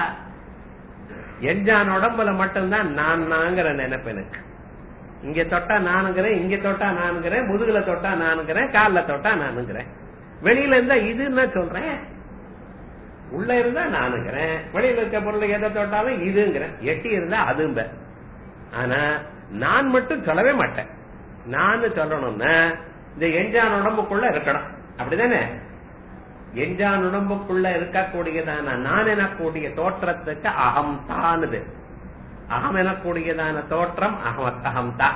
Speaker 1: எஞ்சான் உடம்புல மட்டும்தான் நான் நாங்கிற நினைப்பு எனக்கு. இங்க தொட்டா நானுங்கிறேன், இங்க தொட்டா நானுங்கிறேன், முதுகுல தொட்டா நானுங்கிறேன், கால்ல தொட்டா நானுங்கிறேன். வெளியில இருந்தா இதுன்னு சொல்றேன், உள்ள இருந்தா நானுங்கிறேன். வெளியில இருக்க பொருள் எதை தொட்டாலும் இதுங்கிறேன். எட்டி இருந்தா அதும்ப. ஆனா நான் மட்டும் சொல்லவே மாட்டேன். நான் சொல்லணும்னா இந்த எஞ்சான் உடம்புக்குள்ள இருக்கணும், அப்படிதானே? எஞ்சான் உடம்புக்குள்ள இருக்கக்கூடியதான நான் எனக்கூடிய தோற்றத்துக்கு அகம் தானுது. அகம் எனக்கூடியதான தோற்றம் அகம்தா.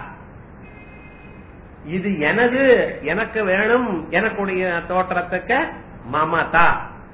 Speaker 1: இது எனது, எனக்கு வேணும் எனக்கூடிய தோற்றத்துக்கு மமதா.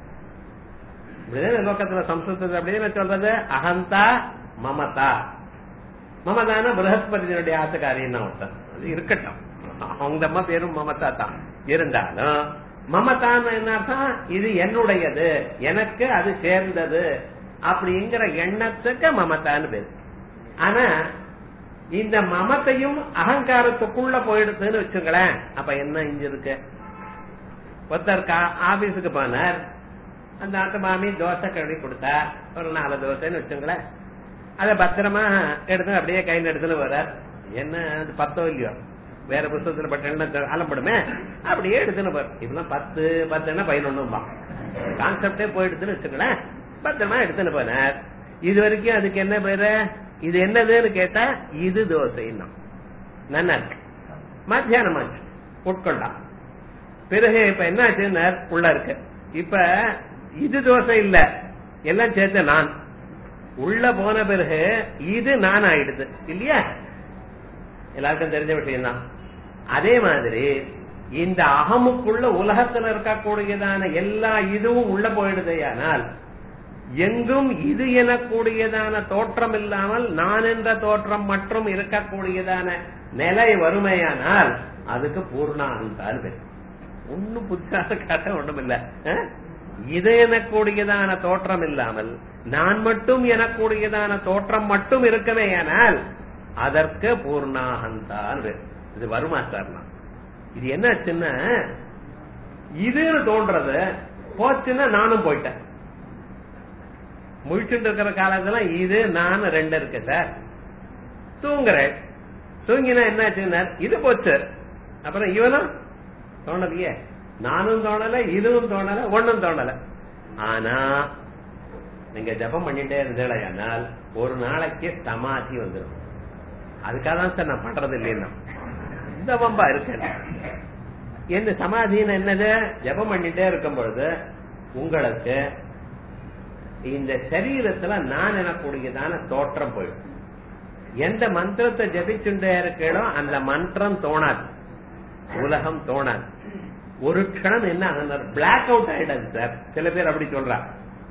Speaker 1: லோகத்துல சம்ஸ்கிருதத்துல அப்படின்னு சொல்றது அகந்தா மமதா. மமதான பிரகஸ்பதியினுடைய ஆத்துக்காரின்னு ஒருத்தன், அது இருக்கட்டும், அவங்க அம்மா பேரும் மமதா தான். இருந்தாலும் மமதான்னு என்ன அர்த்தம்? இது என்னுடையது, எனக்கு அது சேர்ந்தது அப்படிங்கிற எண்ணத்துக்கு மமதான்னு பேரு. ஆனா இந்த மமத்தையும் அகங்காரத்துக்குள்ள போயிடுதுன்னு வச்சுங்களேன், அப்ப என்ன இங்க இருக்கு? ஒருத்தர் ஆபீஸுக்கு போனார், அந்த ஆட்டு மாமி தோசை கழுவி கொடுத்தா, ஒரு நாலு தோசைன்னு வச்சுங்களேன். அத பத்திரமா எடுத்து அப்படியே கையில் எடுத்துன்னு வர்றார். என்ன அது பத்தோ இல்லையோ, வேற புத்தகத்துல பட்ட அலம்படுமே, அப்படியே எடுத்துன்னு போற. இப்பெல்லாம் பத்து பத்துன்னா பதினொன்னும் கான்செப்டே போயிடுதுன்னு வச்சுங்களேன். பத்திரமா எடுத்துன்னு போனார். இது வரைக்கும் அதுக்கு என்ன பேரு? இது என்னதுன்னு கேட்டா இது தோசைன்னா நல்லா இருக்கு. மத்தியானம் ஆச்சு, உட்கொண்டா. பிறகு இப்ப என்ன ஆச்சுன்னா உள்ள இருக்கு. இப்ப இது தோசை இல்ல, எல்லாம் சேர்த்து நான். உள்ள போன பிறகு இது நான் ஆயிடுது இல்லையா? எல்லாருக்கும் தெரிஞ்ச விஷயம் தான். அதே மாதிரி இந்த அகமுக்குள்ள உலகத்துல இருக்கக்கூடியதான எல்லா இதுவும் உள்ள போயிடுதையானால், எங்கும் இது எனக்கூடியதான தோற்றம் இல்லாமல் நான் என்ற தோற்றம் மற்றும் இருக்கக்கூடியதான நிலை வறுமையானால் அதுக்கு பூர்ணானந்தால் பேர். ஒன்னும் புதுசாக காட்ட ஒண்ணும் இல்ல. இது எனக்கூடியதான தோற்றம் இல்லாமல் நான் மட்டும் எனக்கூடியதான தோற்றம் மட்டும் இருக்கவேயானால் அதற்கு பூர்ணாகந்தான். இது வருமா சார்னா? இது என்னாச்சுன்னா, இதுன்னு தோன்றது போச்சுன்னா நானும் போயிட்டேன். முழிச்சுட்டு இருக்கிற காலத்துல இது நான் ரெண்டு இருக்கு சார். தூங்குறேன், தூங்கினா என்னாச்சுன்னா இது போச்சு. அப்புறம் இவனும் தோணலையே, நானும் தோணல, இதுவும் தோணல, ஒன்னும் தோணல. ஆனா நீங்க ஜபம் பண்ணிட்டே இருந்தேனால் ஒரு நாளைக்கு சமாதி வந்துடும். அதுக்காக தான் சார் நான் பண்றது இல்லைன்னா இந்த வம்பா இருக்கு. என்ன சமாதின்னு என்னது? ஜபம் பண்ணிட்டே இருக்கும் பொழுது உங்களுக்கு இந்த சரீரத்துல நான் எனக்கூடியதான தோற்றம் போயிடும். எந்த மந்திரத்தை ஜபிச்சுட்டே இருக்கோ அந்த மந்திரம் தோணாது, உலகம் தோணாது. ஒரு க்ஷணம் என்ன பிளாக் அவுட் ஆயிடாது சார். சில பேர் அப்படி சொல்றா.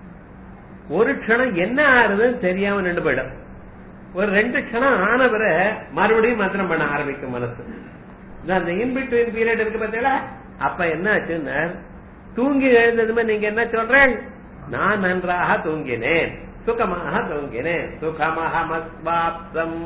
Speaker 1: ஒரு க்ஷணம் என்ன ஆறுதுன்னு தெரியாம நின்று போயிடும். ஒரு ரெண்டு க்ஷணம் ஆன பிறகு மறுபடியும் மந்திரம் பண்ண ஆரம்பிக்கும் மனசு. அந்த இன்பிட்வீன் பீரியட் இருக்கு பார்த்தீங்களா, அப்ப என்ன ஆச்சுன்னா தூங்கி எழுந்ததுமே நீங்க என்ன சொல்றேன்? நான் நன்றாக தூங்கினேன், சுகமாக தூங்கினேன், சுகமஹமஸ்வாப்தம்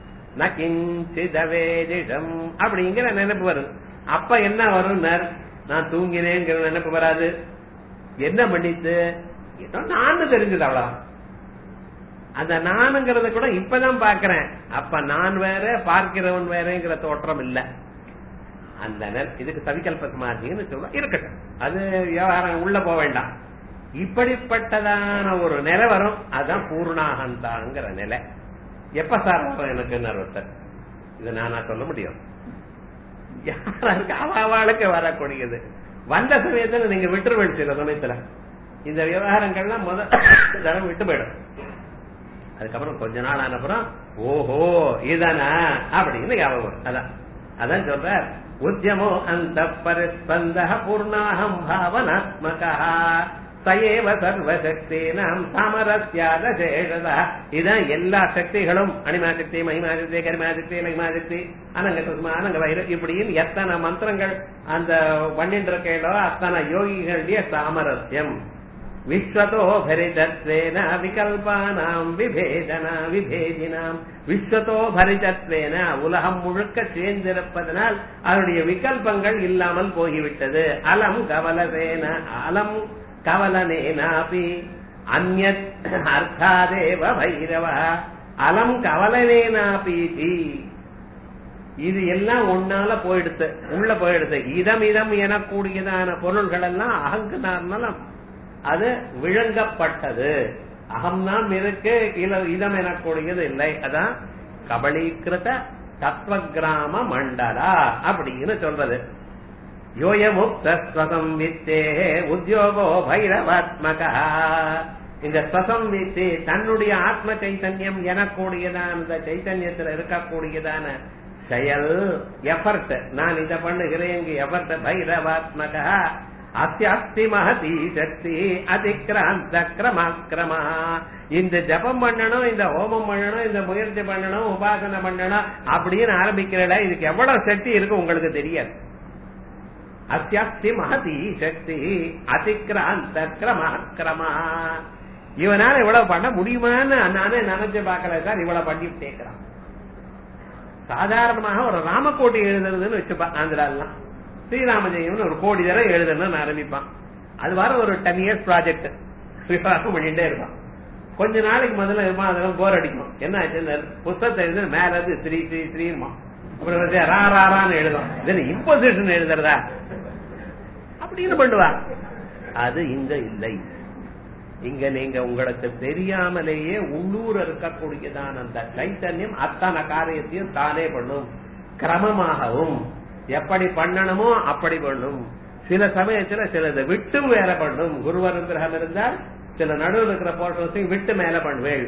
Speaker 1: நகிஞ்சிதவேதிஷம் அப்படிங்கிற நினைப்பு வரும். அப்ப என்ன வரும்? நான் தூங்கினேங்கிற நினைப்பு வராது. என்ன பண்ணிட்டு நான் தெரிஞ்சது அவ்வளவு. அந்த நானுங்கிறத கூட இப்பதான் பாக்குறேன். அப்ப நான் வேற பார்க்கிறவன் வேறங்கிற தோற்றம் இல்ல. அந்த இதுக்கு சவிகல்ப சமாதின்னு சொல்ல இருக்கட்டும், அது விவகாரம் உள்ள போக வேண்டாம். இப்படிப்பட்டதான ஒரு நிலை வரும், அதுதான் பூர்ணாகந்தாங்கிற நிலை. எப்ப சார் எனக்கு ஒருத்தர் இதை நானா சொல்ல முடியும்? யாருக்கு அவளுக்கு வரக்கூடியது வந்த சமயத்துல நீங்க விட்டுருவேன். சில சமயத்துல இந்த விவகாரங்கள்லாம் முதல் தடவை விட்டு போயிடும். அதுக்கப்புறம் கொஞ்ச நாள் ஆனப்புறம் ஓஹோ இதானா அப்படின்னு ஞாபகம். அதான் அதான் சொல்ற உத்யமோ அந்த பரிஸ்பந்த பூர்ணாகம் பாவனாத்மகா சயேவ சர்வசக்தி நாம் சாமரஸ்யாக சேஷதா. இதான் எல்லா சக்திகளும் அனிமா சக்தி, மகிமா சக்தி, கரிமா சக்தி, லகிமா சக்தி, அனங்க சுஷ்மா, அனங்க வைரம், இப்படின்னு எத்தனை மந்திரங்கள் அந்த பன்னிரண்டு அத்தனை யோகிகளுடைய சாமரஸ்யம். விஸ்வதோ பரிதத்வேன விகல்பானாம் விபேதனா விபேதினாம். விஸ்வதோ பரிதத்வேன உலகம் முழுக்க சேர்ந்திருப்பதனால் அதனுடைய விகல்பங்கள் இல்லாமல் போய்விட்டது. அலம் கவலசேன அலம் கவலனேனாபி அந்யத் அர்த்தாதேவ பைரவ அலம் கவலனேனாபி. இது எல்லாம் ஒன்னால போயிடுத்து, உள்ள போயிடுது. இதம் இதம் எனக்கூடியதான பொருள்கள் எல்லாம் அகங்காரனால அது விழுங்கப்பட்டது. அகம் நாம் இருக்கு, இதம் எனக்கூடியது இல்லை. அதான் கபலீகிருத தத்துவ கிராம மண்டலா அப்படின்னு சொல்றது. யோயமுக்தம் வித்தே உத்யோகோ பைரவாத்மகா. இந்த ஸ்வசம் வித்து தன்னுடைய ஆத்ம சைத்தன்யம் எனக்கூடியதான அந்த சைத்தன்யத்தில் இருக்கக்கூடியதான செயல் எஃபர்ட், நான் இதை பண்ணுகிறேன் எஃபர்ட் பைரவாத்மகா. அஸ்தி மகதி சக்தி அதிக்ராந்த கிரமாக்கிரமா. இந்த ஜபம் பண்ணணும், இந்த ஹோமம் பண்ணணும், இந்த முயற்சி பண்ணணும், உபாசனை பண்ணணும் அப்படின்னு ஆரம்பிக்கிறல இதுக்கு எவ்வளவு சக்தி இருக்கு உங்களுக்கு தெரியாது. அஸ்தி மகதி சக்தி அதிக்ராந்த கிரமாக்கிரமா. இவனால இவ்வளவு பண்ண முடியுமான்னு நானே நினைச்சு பார்க்கல சார், இவ்வளவு பண்ணி கேட்கிறான். சாதாரணமாக ஒரு ராமக்கோட்டை எழுதுறதுன்னு வச்சுப்பா, ஆந்திராலாம் ஸ்ரீராம ஜெயம்னு ஒரு கோடி தடவை எழுதணும்னு ஆரம்பிப்பான். அது வர ஒரு டென் இயர்ஸ் ப்ராஜெக்ட் விவாகம் பண்ணிட்டே இருப்பான். கொஞ்ச நாளைக்கு முதல்ல இருப்பான், அதெல்லாம் போர் அடிக்கும். என்ன ஆச்சு, புத்தகத்தை எழுது மேல இருந்து ஸ்ரீ ஸ்ரீ ஸ்ரீமா அப்புறம் ரா ராரான்னு எழுதும். இது இம்போசிஷன் எழுதுறதா அப்படின்னு பண்ணுவா. அது இங்க இல்லை. இங்க நீங்க உங்களுக்கு தெரியாமலேயே உள்ளூர் இருக்கக்கூடியதான் அந்த சைத்தன்யம் அத்தனை காரியத்தையும் தானே பண்ணும். கிரமமாகவும் எப்படி பண்ணணுமோ அப்படி பண்ணும். சில சமயத்துல சிலதை விட்டும் வேற பண்ணும். குருவர் கிரகம் இருந்தால் சில நடுவில் இருக்கிற போர்ஷன்ஸையும் விட்டு மேல பண்ணுவேள்.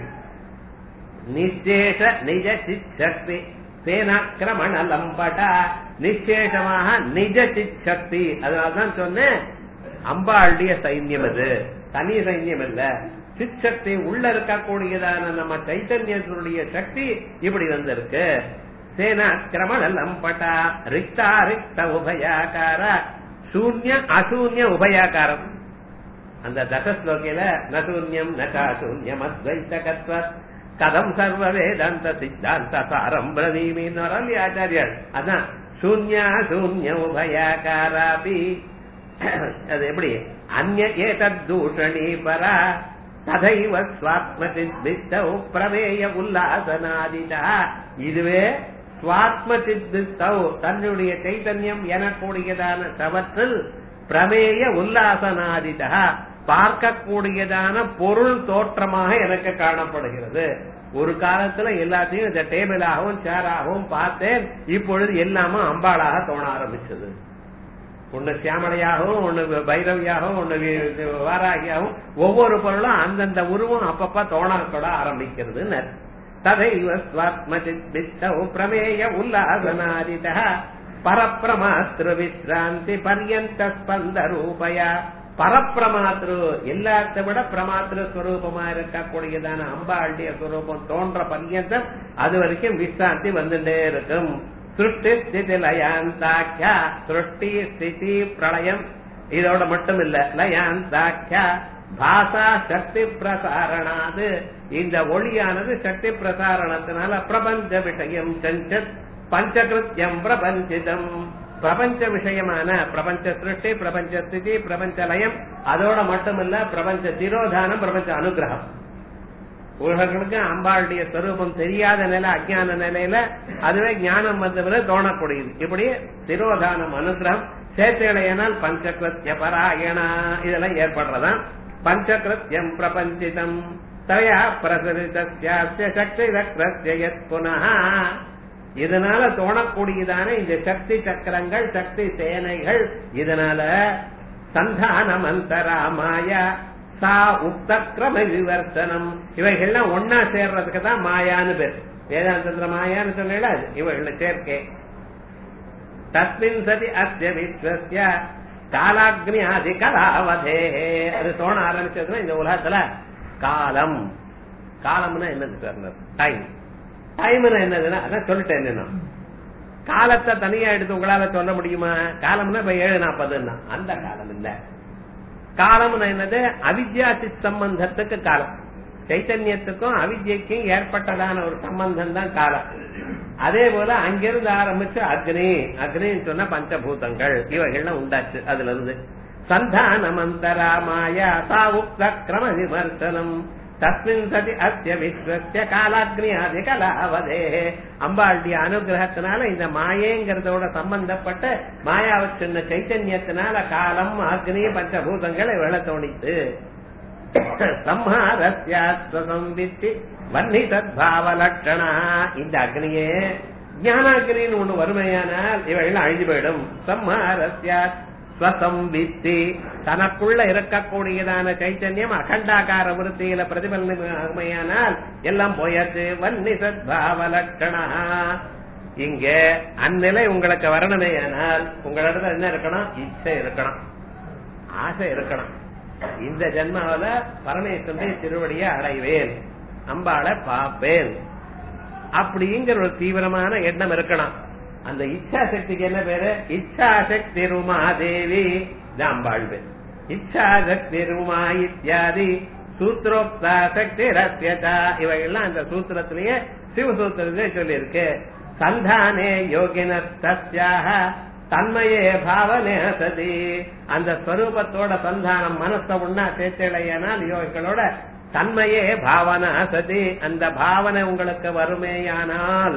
Speaker 1: நிச்சேஷ நிஜ சிச்சக்தி சேனாக்கிரமண லம்படா. நிச்சேஷமாக நிஜ சிச்சக்தி. அதனால்தான் சொன்னேன் அம்பாளுடைய சைன்யம், அது தனி சைன்யம் இல்ல. சிச்சக்தி உள்ள இருக்கக்கூடியதான நம்ம சைத்தன்யத்தினுடைய சக்தி இப்படி வந்திருக்கு. சேனாக்கிரமண லம்படா ரிக்தா ரிக்த உபயாக்கார சூன்ய அசூன்ய உபயாக்காரம். அந்த தசஸ்லோகையில நசூன்யம் நசூன்யம் அத்வைத்தகத்வ கதம் சர்வ வேதாந்த சித்தாந்த சாரம் பிரதீமின்னு வரல் ஆச்சாரியார். அதான் சூன்யா சூன்ய உபயாக்காராபி. அது எப்படி அந்ய ஏதத் தூஷணி பரா ததைவ ஸ்வாத்மசித்தௌ பிரமேய உல்லாசனாதிதா. இதுவே ஸ்வாத்மசித்தௌ தன்னுடைய சைத்தன்யம் எனக்கூடியதான சவற்றில் பிரமேய உல்லாசனாதிதா பார்க்கக்கூடியதான பொருள் தோற்றமாக எனக்கு காணப்படுகிறது. ஒரு காலத்துல எல்லாத்தையும் இந்த டேபிளாகவும் சேராகவும் பார்த்தேன். இப்பொழுது எல்லாமே அம்பாளாக தோண ஆரம்பிச்சது. ஒண்ணு சியாமலையாகவும், ஒண்ணு பைரவியாகவும், ஒண்ணு வாராகியாகவும், ஒவ்வொரு பொருளும் அந்தந்த உருவம் அப்பப்ப தோணத்தோட ஆரம்பிக்கிறது. ததைவ ஸ்வாத்மசித்தௌ பிரமேய உல்லாசனாதிதா பரப்பிரமாத்ரு விஸ்ராந்தி பர்யந்த ஸ்பந்த ரூபயா. பரப்பிரமாத்ரு எல்லாத்தை விட பிரமாத்திரு ஸ்வரூபமா இருக்கக்கூடியதான அம்பாளுடைய ஸ்வரூபம் தோன்ற பர்யந்தம் அது வரைக்கும் விஸ்ராந்தி வந்துட்டே இருக்கும். சிருஷ்டி ஸ்திதி லயாந்தாக்கியா. சிருஷ்டி ஸ்திதி பிரளயம் இதோட மட்டும் இல்ல. லயாந்தாக்கியா பாசா சக்தி பிரசாரணாது. இந்த ஒளியானது சக்தி பிரசாரணத்தினால பிரபஞ்ச விஷயம் சஞ்சத் பஞ்சகிருத்தியம் பிரபஞ்சிதம். பிரபஞ்ச விஷயமான பிரபஞ்ச சிருஷ்டி, பிரபஞ்ச ஸ்திதி, பிரபஞ்ச லயம், அதோட மட்டுமல்ல பிரபஞ்ச திரோதானம், பிரபஞ்ச அனுகிரகம். உலகங்களுக்கு அம்பாளுடைய ஸ்வரூபம் தெரியாத நிலை, அஜ்ஞான நிலையில அதுவே ஞானம் வந்தவரை தோணக்கூடியது. இப்படி திரோதானம் அனுகிரகம் சேத்தையினால் பஞ்சகிருத்திய பராயணா இதெல்லாம் ஏற்படுறதான். பஞ்சகிருத்தியம் பிரபஞ்சிதம் தயா பிரசரித்த சக்தி வக்ரஸ்யத் புனः. இதனால தோணக்கூடியதான இந்த சக்தி சக்கரங்கள், சக்தி சேனைகள், இதனால சந்தானமந்தராமாய சா உக்தக்ரம விவர்த்தனம் இவைகள்லாம் ஒன்னா சேர்றதுக்கு தான் மாயான்னு பேர். வேதாந்தத்துல மாயான்னு சொல்லல, இவைகள சேர்க்கை. தஸ்மின் சதி அஸ்ய விஸ்வஸ்ய காலாக்னி ஆதி கலாவதே. அது தோண ஆரம்பிச்சதுன்னா இந்த உலகத்துல காலம். காலம்னா என்னது சார்? டைம். டைம்னா என்னதுன்னா அதான் சொல்லிட்டேன். என்னன்னா காலத்தை தனியா எடுத்து உங்களால சொல்ல முடியுமா? காலம்னா இப்ப ஏழு நாற்பதுன்னா அந்த காலம் இல்ல. காலம்னா என்னது? அவித்யா சித் சம்பந்தத்துக்கு காலம். சைத்தன்யத்துக்கும் அவித்யக்கும் ஏற்பட்டதான ஒரு சம்பந்தம் தான் காலம். அதே போல அங்கிருந்து ஆரம்பிச்சு அக்னி, அக்னின்னு சொன்னா பஞ்சபூதங்கள் இவைகள்லாம் உண்டாச்சு. அதுல இருந்து சந்தானமந்தராமாய சா உக்த கிரம விமர்சனம் தஸ்மின் சதி அஸ்ய விஸ்வஸ்ய காலாக்னி ஆதி கலாவதே. அம்பாளுடைய அனுகிரகத்தினால இந்த மாயேங்கிறதோட சம்பந்தப்பட்ட மாயாவை சொன்ன சைத்தன்யத்தினால காலம், அக்னி, பஞ்சபூதங்களை வெள தோணித்து. சம்ஹாரஸ்யாஸ்வசம்வித்தி வன்னி சத்பாவ லட்சணா. இந்த அக்னியே ஞானாகினின்னு ஒண்ணு வறுமையானால் இவைகள் அழிஞ்சு போயிடும். சம்ஹாரஸ்யாத் ஸ்வசம்வித்தி தனக்குள்ள இருக்கக்கூடியதான சைத்தன்யம் அகண்டாகார விருத்தியில பிரதிபலனையானால் எல்லாம் போயாச்சு. வன்னி சத்பாவ லட்சணா. இங்க அந்நிலை உங்களுக்கு வரணுமேயானால் உங்களிடத்துல என்ன இருக்கணும்? இச்சை இருக்கணும், ஆசை இருக்கணும். இந்த ஜென்மாவில பரமேஸ்வரனுடைய திருவடியை அடைவேன், அம்பாளை பார்ப்பேன் அப்படிங்கிற ஒரு தீவிரமான எண்ணம் இருக்கணும். அந்த இச்சா சக்திக்கு என்ன பேரு? இச்சா சக்தி ருமாதேவி அம்பாள் பேர். இச்சா சக்தி ருமா இத்தியாதி சூத்ரோக்தா சக்தி ரத்யதா இவைகள்லாம் அந்த சூத்திரத்திலேயே சிவசூத்திரத்திலே சொல்லி இருக்கு. சந்தானே யோகின தஸ்யாக தன்மையே பாவனே சதி. அந்த ஸ்வரூபத்தோட சந்தானம் மனச உண்ணா சேர்த்தலையானால் யோகிகளோட தன்மையே பாவனா சதி. அந்த பாவனை உங்களுக்கு வருமேயானால்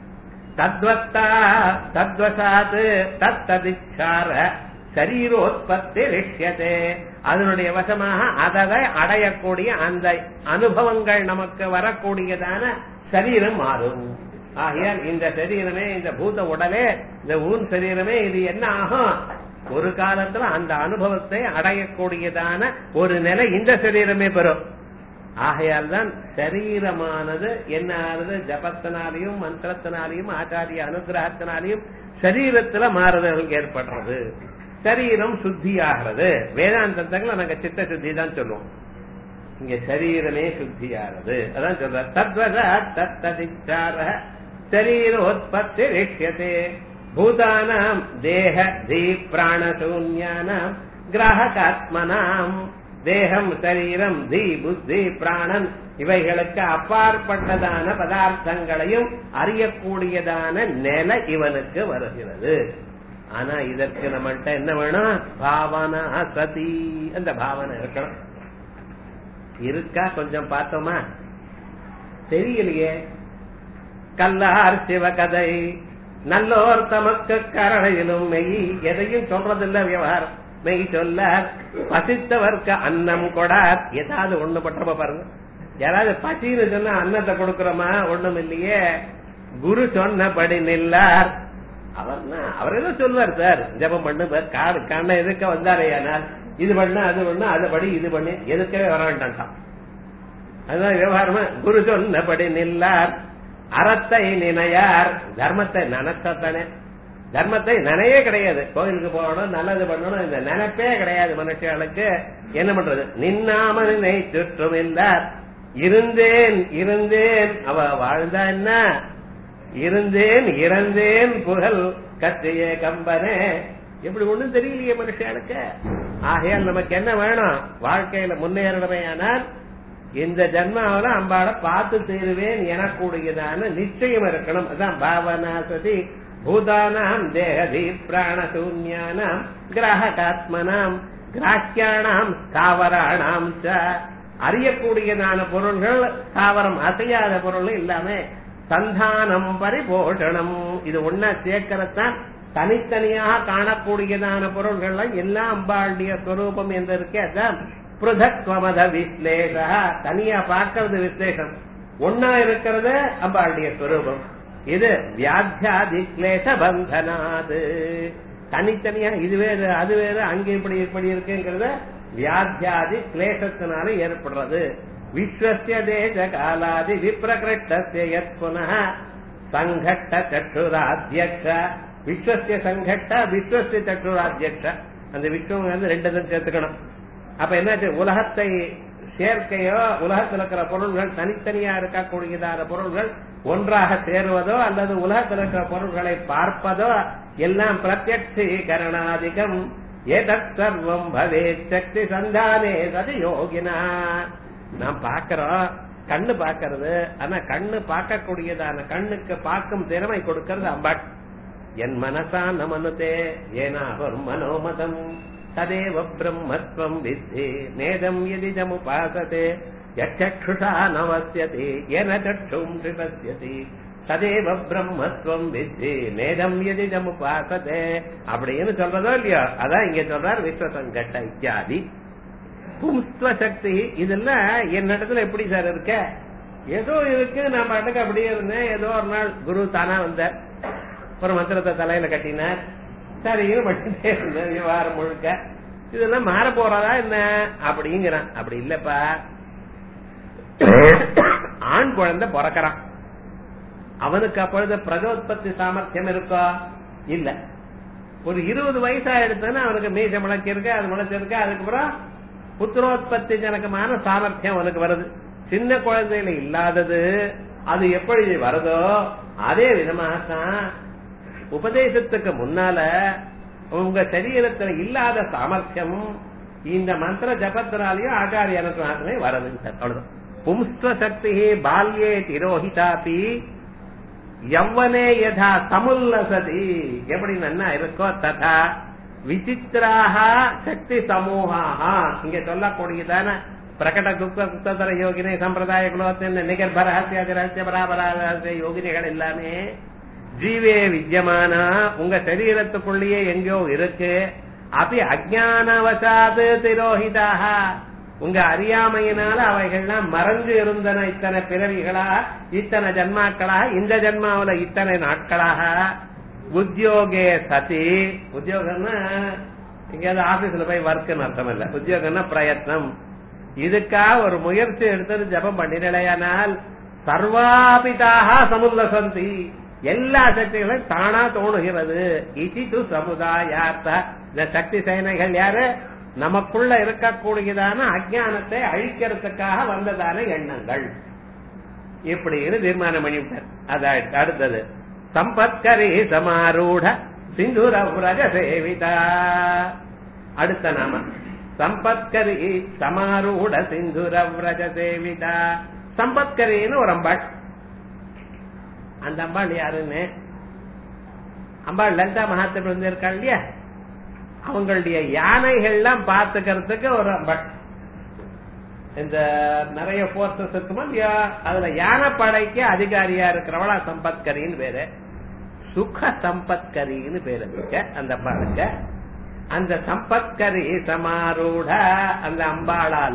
Speaker 1: தத்வத்தா தத்வசாத் தத்ததிச்சார சரீரோத்பத்தி ரிஷ்யதே. அதனுடைய வசமாக அதை அடையக்கூடிய அந்த அனுபவங்கள் நமக்கு வரக்கூடியதான சரீரம் மாறும். ஆகையால் இந்த சரீரமே, இந்த பூத உடலே, இந்த ஊன் சரீரமே இது என்ன ஆகும்? ஒரு காலத்துல அந்த அனுபவத்தை அடையக்கூடியதான ஒரு நிலை இந்த சரீரமே பெறும். ஆகையால் தான் சரீரமானது என்ன ஆகுது? ஜபத்தினாலையும் மந்திரத்தினாலையும் ஆச்சாரிய அனுகிரகத்தினாலையும் சரீரத்துல மாறுதல் ஏற்படுறது, சரீரம் சுத்தி ஆகிறது. வேதாந்தத்துல நாங்க சித்த சுத்தி தான் சொல்லுவோம், இங்க சரீரமே சுத்தி ஆகிறது. அதான் சொல்ற தத்வத தத்ததிச்சார சரீரோத்பத்தி ரிஷ்யதே பூதானாம் தேக தீ பிராணசூன்யானாம் கிராஹகாத்மனாம். தேகம், சரீரம், தீ, புத்தி, பிராணன் இவைகளுக்கு அப்பாற்பட்டதான பதார்த்தங்களையும் அறியக்கூடியதான நிலை இவனுக்கு வருகிறது. ஆனா இதற்கு நம்மள்ட்ட என்ன வேணும்? பாவனா சதி. அந்த பாவனை இருக்கணும். இருக்கா? கொஞ்சம் பார்த்தோமா? தெரியலையே. கல்லார் சிவகதை நல்லோர் தமக்கு கரணையிலும் மெய் எதையும் சொல்றதில்ல விவகாரம். மெய் சொல்ல பசித்தவர்க்கு அன்னம் கொடார். ஏதாவது ஒண்ணு பண்றப்ப பாருங்க, யாராவது பசின்னு சொன்னா அன்னத்தை கொடுக்கறோமா? ஒண்ணும் இல்லையே. குரு சொன்னபடி நில்லார். அவர் அவர் ஏதோ சொல்வார், சார் ஜபம் பண்ணு, காடு கண்ண எதுக்க வந்தாரையானால் இது பண்ண அது பண்ண அது படி இது பண்ணி எதுக்கவே வர வேண்டாம். அதுதான் விவகாரமா. குரு சொன்னபடி நில்லார் அறத்தை நினையார். தர்மத்தை நினைச்சாத்தானே. தர்மத்தை நினைவே கிடையாது. கோயிலுக்கு போகணும், நல்லது பண்ணணும், இந்த நினைப்பே கிடையாது மனுஷர்களுக்கு. என்ன பண்றது? நின்னாம நினை சுற்றும் இல்லார். இருந்தேன் இருந்தேன் அவ வாழ்ந்தா என்ன? இருந்தேன் இறந்தேன் புகழ் கத்தியே கம்பனே. எப்படி ஒண்ணும் தெரியலையே மனுஷனுக்கு. ஆகையால் நமக்கு என்ன வேணும்? வாழ்க்கையில முன்னேறணுமே. ஆனால் இந்த ஜன்மாவில அம்பாளை பார்த்து தீருவேன் எனக்கூடியதான நிச்சயம் இருக்கணும். அதான் பாவனா சதி பூதானாம் தேகதி பிராணசூன்யானாம் கிராஹகாத்மனாம் கிராஹ்யானாம் ஸ்தாவராணாம் ச. அறியக்கூடியதான பொருள்கள் தாவரம் அசையாத பொருள் இல்லாம சந்தானம் பரிபோஷணம் இது ஒன்னா சேர்க்கறதான் தனித்தனியாக காணக்கூடியதான பொருள்கள் எல்லாம் அம்பாளுடைய ஸ்வரூபம் என்று இருக்கே அதான் பிருதக்வமத விஸ்லேஷ தனியா பார்க்கறது விஸ்லேஷம் ஒன்னா இருக்கிறது அம்பாளுடைய ஸ்வரூபம் இது வியாத்தியாதி கிளேச பந்தனாது தனித்தனியா இது வேறு அது வேறு அங்கே இப்படி இப்படி இருக்குங்கிறத வியாத்தியாதி கிளேசத்தினால ஏற்படுறது விஸ்வஸ்ய தேச காலாதி விப்ரகிருஷ்டஸ்ய யத் புனः சங்கட்ட சற்றுராத்யக்ஷ விஸ்வஸ்ய சங்கட்ட விஸ்வஸ்ய சற்றுராத்யக்ஷ அந்த விஸ்வம் வந்து ரெண்டு தான் சேர்த்துக்கணும் அப்ப என்னாச்சு உலகத்தை சேர்க்கையோ உலகத்தில் இருக்கிற பொருள்கள் தனித்தனியா இருக்கக்கூடியதான பொருள்கள் ஒன்றாக சேருவதோ அல்லது உலகத்தில் இருக்கிற பொருள்களை பார்ப்பதோ எல்லாம் பிரத்யக்ஷீகரணாதிகம் ஏதத் சர்வம் பவே சக்தி சந்தானே சதி யோகினா நாம் பார்க்கிறோம் கண்ணு பார்க்கறது ஆனா கண்ணு பார்க்கக்கூடியதான கண்ணுக்கு பார்க்கும் திறமை கொடுக்கிறது அம்பாள் என் மனசா நமனுதே ஏனாவர் மனோமதம் ததேவ பிரம்மத்வம் வித்தி நேதம் யதிஜமுபாசதே யச்சக்ஷுஷா நவஸ்யதி ஏன சக்ஷும் த்ரிபஸ்யதி ததேவ பிரம்மத்வம் வித்தி நேதம் யதிஜமுபாசதே அப்படின்னு சொல்றதோ இல்லையோ அதான் இங்க சொல்றார் விஸ்வசங்கட்ட இத்தியாதி பும்ஸ்வ சக்தி இதெல்லாம் என்னிடத்துல எப்படி சார் இருக்க ஏதோ இருக்கு நான் பாட்டுக்கு அப்படியே இருந்தேன் ஏதோ ஒரு நாள் குரு தானா வந்தார் ஒரு மந்திரத்தை தலையில கட்டினார் சரின்னு பண்ணிட்டே இருந்தேன் விவகாரம் முழுக்க இதெல்லாம் மாற போறதா என்ன அப்படிங்கிறான் அப்படி இல்லப்பா ஆண் குழந்தை பிறக்கிறான் அவனுக்கு அப்பொழுது பிரஜோத்பத்தி சாமர்த்தியம் இருக்கோ இல்ல ஒரு இருபது வயசா எடுத்தோன்னா அவனுக்கு மீச முளைச்சிருக்கு அது முளைச்சிருக்கு அதுக்கப்புறம் புத்திரோத்பத்தி ஜனகமான சாமர்த்தியம் அவனுக்கு வருது சின்ன குழந்தையில இல்லாதது அது எப்படி வருதோ அதே விதமாகத்தான் உபதேசத்துக்கு முன்னால உங்க சரீரத்துல இல்லாத சாமர்த்தியம் இந்த மந்திர ஜபத்தினாலையும் ஆச்சாரிய அனுகிரகத்திலே வரதுன்னு அவ்வளவுதான் பும்ஸ்வ சக்தி பால்யே திரோஹிதாபி யவ்வனே யதா சமுல்லசதி எப்படி நன்னா இருக்கோ ததா விசித்திராக சக்தி சமூகாக இங்க சொல்லக்கூடியதான பிரகட குப்த குப்ததர யோகினி சம்பிரதாய குலோத்தின் நிகர்பர ஹஸ்யாதி ரகசிய பராபராத யோகினிகள் எல்லாமே ஜீவே வித்யமானா உங்க சரீரத்துக்குள்ளேயே எங்கேயோ இருக்கு அப்படி அஜானவசாது திரோஹிதாக உங்க அறியாமையினால அவைகள்லாம் மறைஞ்சு இருந்தன இத்தனை பிறவிகளா இத்தனை ஜன்மாக்களாக இந்த ஜன்மாவில இத்தனை நாட்களாக உத்தியோகே சதி உத்தியோகம்னா எங்கேயாவது ஆபீஸ்ல போய் ஒர்க்குன்னு அர்த்தம் இல்ல உத்தியோகம்னா பிரயத்னம் இதுக்காக ஒரு முயற்சி எடுத்தது ஜபம் பண்ணினலையானால் சர்வாபிதாக சமுல்லசந்தி எல்லா சக்திகளும் தானா தோணுகிறது இதி து சமுதாயார்த்த இந்த சக்தி சேனைகள் யாரு நமக்குள்ள இருக்கக்கூடியதான அஜானத்தை அழிக்கிறதுக்காக வந்ததான எண்ணங்கள் இப்படின்னு தீர்மானம் பண்ணிவிட்டார். அது அடுத்தது சம்பத்கரி சமாரூட சிந்துரவ்ரஜ சேவிதா. அடுத்த நாம சம்பத்கரி சமாரூட சிந்துரவ்ரஜ சேவிதா. சம்பத்கரின்னு ஒரு அம்பாள். அந்த அம்பாள் யாருன்னு அம்பாள் லலிதா மகாத்மியம் இருக்காள் இல்லையா, அவங்களுடைய யானைகள்லாம் பார்த்துக்கிறதுக்கு ஒரு அம்பாள். இந்த நிறைய போர்சஸ் இருக்குமா இல்லையா, அதுல யானைப்படைக்கு அதிகாரியா இருக்கிறவளா சம்பத்கரின்னு பேரு. சுக சம்பத்கரின்னு பேரு இருக்கு அந்த அம்பாளுக்கு. அந்த சம்பத்கரி சமாரூட அந்த அம்பாளால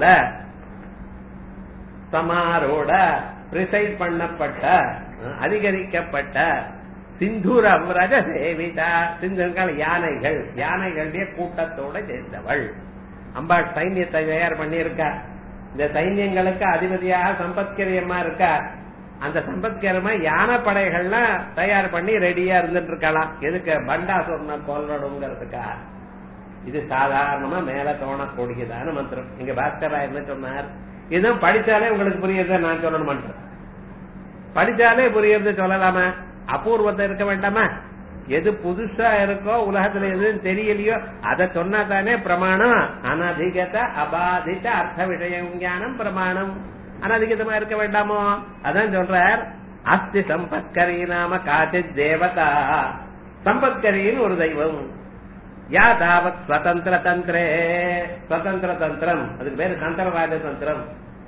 Speaker 1: சமாரோட பிரிசைட் பண்ணப்பட்ட அதிகரிக்கப்பட்ட சிந்துர விரஜ சேவிதா. சிந்துகள் யானைகள், யானைகளுடைய கூட்டத்தோட சேர்ந்தவள் அம்பாள். சைன்யத்தை தயார் பண்ணியிருக்கா. இந்த சைன்யங்களுக்கு அதிபதியாக சம்பத்கரியம்மா இருக்கா. அந்த சம்பத்கரியம்மா யானை படைகள்லாம் தயார் பண்ணி ரெடியா இருந்துட்டு இருக்கலாம். எதுக்கு? பண்டாசுரனை கொல்லணுங்கிறதுக்கா. இது சாதாரணமா மேல தோணக்கூடியதான மந்திரம். இங்க பாஸ்கரா என்ன சொன்னார், இதுதான் படிச்சாலே உங்களுக்கு புரியுறத நான் சொல்லணும் மந்திரம். படிச்சாலே புரியுறது சொல்லலாமா? அபூர்வத்தை இருக்க வேண்டாமா? எது புதுசா இருக்கோ உலகத்துல எதுவும் தெரியலையோ அதை சொன்னா தானே பிரமாணம். அனதிகத அபாதித அர்த்த விஷயம் ஞானம் பிரமாணம். அனதிகதமா இருக்க வேண்டாமோ? அதான் சொல்றார். அஸ்தி சம்பத்கரி நாம காச்சித் தேவதா. சம்பத்கரின்னு ஒரு தெய்வம். யா தாவத் ஸ்வதந்திர தந்திரே. ஸ்வதந்திர தந்திரம், அதுக்கு பேரு தந்திரவாத தந்திரம்.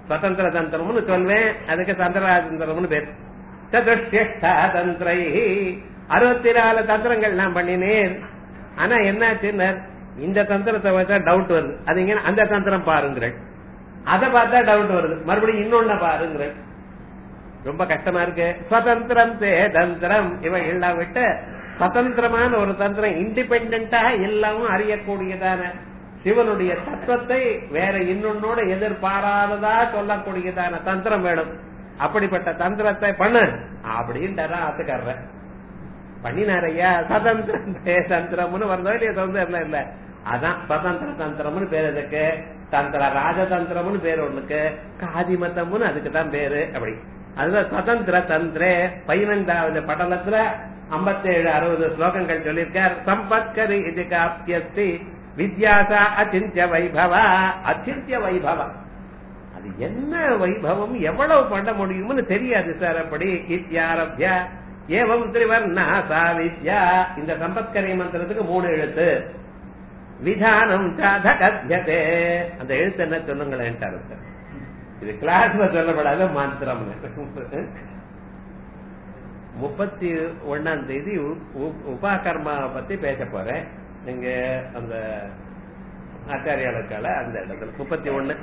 Speaker 1: சுதந்திர தந்திரம்னு சொல்வேன், அதுக்கு தந்திரராஜந்திரம்னு பேர். சதுஷ்டா தந்திரை, அறுபத்தி நாலு தந்திரங்கள் நான் பண்ணினேன். ஆனா என்னாச்சுன்னு இந்த தந்திரத்தை பார்த்தா டவுட் வருது, அது இங்க அந்த தந்திரம் பாருங்கள், அதை பார்த்தா டவுட் வருது, மறுபடியும் இன்னொன்னு பாருங்கள். ரொம்ப கஷ்டமா இருக்கு. சுதந்திரம் தே தந்திரம் இவைகள்லாம் விட்டு சுதந்திரமான ஒரு தந்திரம், இண்டிபெண்டா எல்லாமும் அறியக்கூடியதான சிவனுடைய தத்துவத்தை வேற இன்னொன்னோட எதிர்பாராததா சொல்லக்கூடியதான தந்திரம் வேணும். அப்படிப்பட்ட தந்திரத்தை பண்ணு அப்படின்ட்டு ஆத்துக்கார பண்ணினாரையா. சுதந்திரம் தே தந்திரம்னு வருதோ இல்லையா, சுதந்திரம் இல்ல, அதான் சுதந்திர தந்திரம்னு பேரு. அதுக்கு தந்திர ராஜதந்திரம்னு பேரு, ஒண்ணுக்கு காதிமத்தம்னு அதுக்கு தான் பேரு. அப்படி அதுதான் சுதந்திர தந்திரே. பதினைந்தாவது படலத்துல ஐம்பத்தி ஏழு அறுபது ஸ்லோகங்கள் சொல்லியிருக்கார். சம்பத்கரி இது காப்பியஸ்தி வித்யாசா அச்சிந்திய வைபவா. அச்சிந்திய வைபவா, அது என்ன வைபவம், எவ்வளவு பண்ண முடியும்னு தெரியாது சார். அப்படி இத்தியாரப்ய ஏவம் திரிவர்ணா சா வித்யா. இந்த சம்பத்கரி மந்திரத்துக்கு மூணு எழுத்து. விதானம் சாத கத்யதே, அந்த எழுத்து என்ன சொல்லுங்களேன். இது கிளாஸ்ல சொல்லப்படாத மந்திரம். முப்பத்தி ஒன்னாம் தேதி உபாகர்மாவை பத்தி பேச போறேன். நீங்க அந்த ஆச்சாரியாளுக்கால அந்த இடத்துல முப்பத்தி ஒண்ணு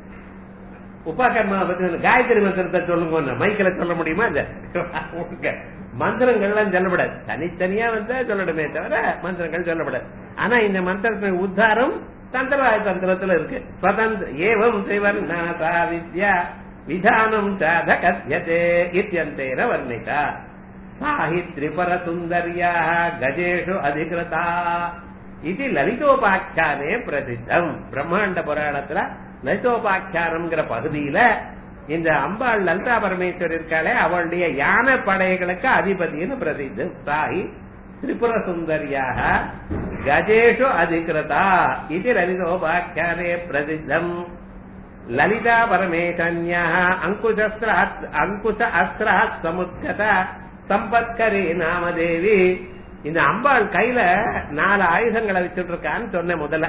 Speaker 1: உபாகர்மாவை பத்தி காயத்ரி மந்திரத்தை சொல்லுங்க. மைக்கில சொல்ல முடியுமா? இந்த மந்திரங்கள்லாம் சொல்லப்படாது, தனித்தனியா வந்தா சொல்லணுமே தவிர மந்திரங்கள் சொல்லப்படாது. ஆனா இந்த மந்திரத்தின் உத்தாரம் தந்திரராஜ தந்திரத்துல இருக்கு. ஸ்வதந்திர ஏவம் திரிவர்ணா சா வித்யா விதானம் சாத கத்யதே இத்யந்தேன வர்ணிதா. சாஹி திரிபர சுந்தர்யா கஜேஷு அதிகிருதா இது லலிதோபாக்கியானே பிரசித்தம். பிரம்மாண்ட புராணத்துல லலிதோபாக்கியானம்ங்கிற பகுதியில இந்த அம்பாள் லலிதா பரமேஸ்வரி இருக்காளே, அவளுடைய யானை படைகளுக்கு அதிபதினு பிரசித்தம். சாஹி திரிபுர சுந்தரியாக கஜேஷு அதிகிருதா இது லலிதோபாக்கியானே பிரசித்தம். லலிதா பரமேசன்யா அங்குசஸ்திர அங்குச அஸ்திர சமுத்கத சம்பத்கரி நாமதேவி. இந்த அம்பாள் கையில நாலு ஆயுதங்களை வச்சுட்டு இருக்கான்னு சொன்ன முதல்ல.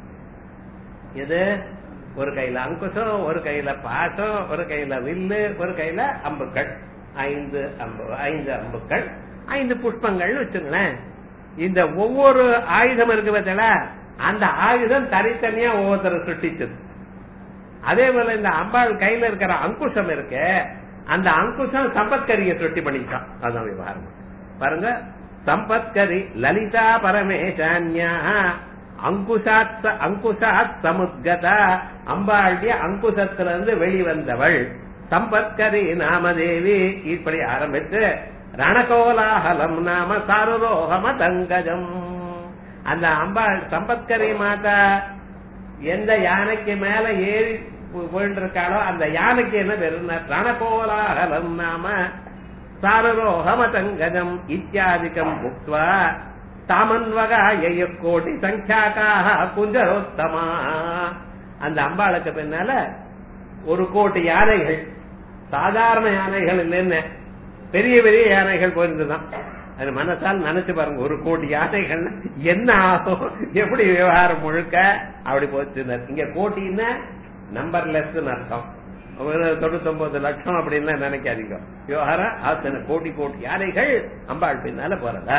Speaker 1: இது ஒரு கையில அங்குசம், ஒரு கையில பாசம், ஒரு கையில வில்லு, ஒரு கையில அம்புக்கள். ஐந்து அம்பு ஐந்து அம்புக்கள் ஐந்து புஷ்பங்கள் வச்சுங்களேன். இந்த ஒவ்வொரு ஆயுதம் இருக்கு பார்த்தல, அந்த ஆயுதம் தனித்தனியா ஒவ்வொருத்தர் சுட்டிச்சது. அதே போல இந்த அம்பாள் கையில இருக்கிற அங்குஷம் இருக்கு, அந்த அங்குஷம் சம்பத்கரிய சுட்டி பண்ணிட்டான். அதான் விவகாரம் பாருங்க. சம்பத்கரி லலிதா பரமேசான்யா அங்குஷாத் அங்குஷாத் சமுத்கதா, அம்பாளுடைய அங்குசத்திலிருந்து வெளிவந்தவள் சம்பத்கரி நாமதேவி. இப்படி ஆரம்பித்து ரணகோலாஹலம் நாம சாருரோகம தங்கஜம். அந்த அம்பாள் சம்பத்கரி மாதா எந்த யானைக்கு மேல ஏறி போயின்றிருக்காளோ அந்த யானைக்கு என்ன பேரு? ரணகோலாஹலம் நாம சாருரோகம தங்கஜம் இத்தியாதிக்கம் புக்த்வா தாமன்வகாய கோடி சங்கியாக்காக குஞ்சரோத்தமா. அந்த அம்பாளுக்கு பின்னால ஒரு கோடி யானைகள், சாதாரண யானைகள் இல்லைன்னு பெரிய பெரிய யானைகள் போயிருந்துதான். அது மனசால் நினைச்சு பாருங்க, ஒரு கோடி யானைகள் என்ன ஆகும், எப்படி விவகாரம் முழுக்க அப்படி போச்சு. இங்க கோட்டின்னா நம்பர்லெஸ் அர்த்தம், தொண்ணூத்தி ஒன்பது லட்சம் அப்படின்னு நினைக்காதீங்க. விவகாரம் அத்தனை கோடி கோடி யானைகள் அம்பாள் பின்னால போறதா.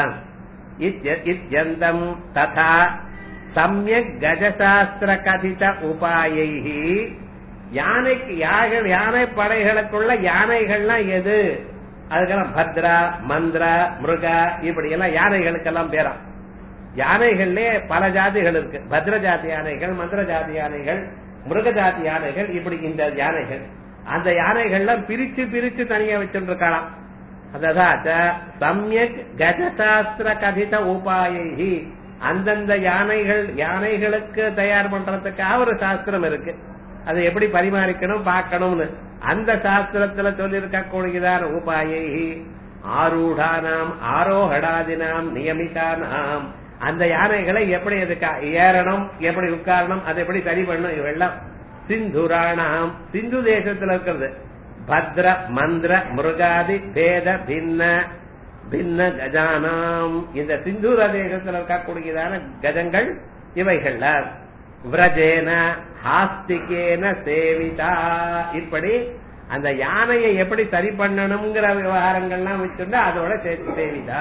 Speaker 1: இத்யந்தம் ததா சம்யக் கஜசாஸ்திர கதித உபாயைஹி. யானைக்கு யானை படைகளுக்குள்ள யானைகள்லாம் எது? அதுக்கெல்லாம் பத்ரா மந்திரா மிருகா இப்படி எல்லாம் யானைகளுக்கெல்லாம் பேரா. யானைகள்லே பல ஜாதிகள் இருக்கு. பத்ர ஜாதி யானைகள், மந்திர ஜாதி யானைகள், மிருக ஜாதி யானைகள், இப்படி இந்த யானைகள். அந்த யானைகள்லாம் பிரிச்சு பிரிச்சு தனியா வச்சுருக்கலாம். அதாவது சம்யக் கஜசாஸ்திர கதித உபாயைஹி. அந்தந்த யானைகள் யானைகளுக்கு தயார் பண்றதுக்காக ஒரு சாஸ்திரம் இருக்கு. அதை எப்படி பரிமாறிக்கணும் பார்க்கணும்னு அந்த சாஸ்திரத்துல சொல்லியிருக்க கூடியதான உபாயைஹி. ஆரூடானாம் ஆரோகடாதினாம் நியமிதானாம். அந்த யானைகளை எப்படி அதுக்கு ஏறணும், எப்படி உட்காரணும், அதை எப்படி சரி பண்ணணும், இவெல்லாம் சிந்துராணாம். சிந்து தேசத்துல இருக்கிறது. பத்ர மந்திர மிருகாதி பேத பின்ன பின்ன கஜானாம். இந்த சிந்தூர தேசத்தில் இருக்கக்கூடியதான கஜங்கள் இவைகள்ல விரஜேன ஹாஸ்திகேன சேவிதா. இப்படி அந்த யானையை எப்படி சரி பண்ணணுங்கிற விவகாரங்கள்லாம் வச்சுட்டா அதோட சேவிதா.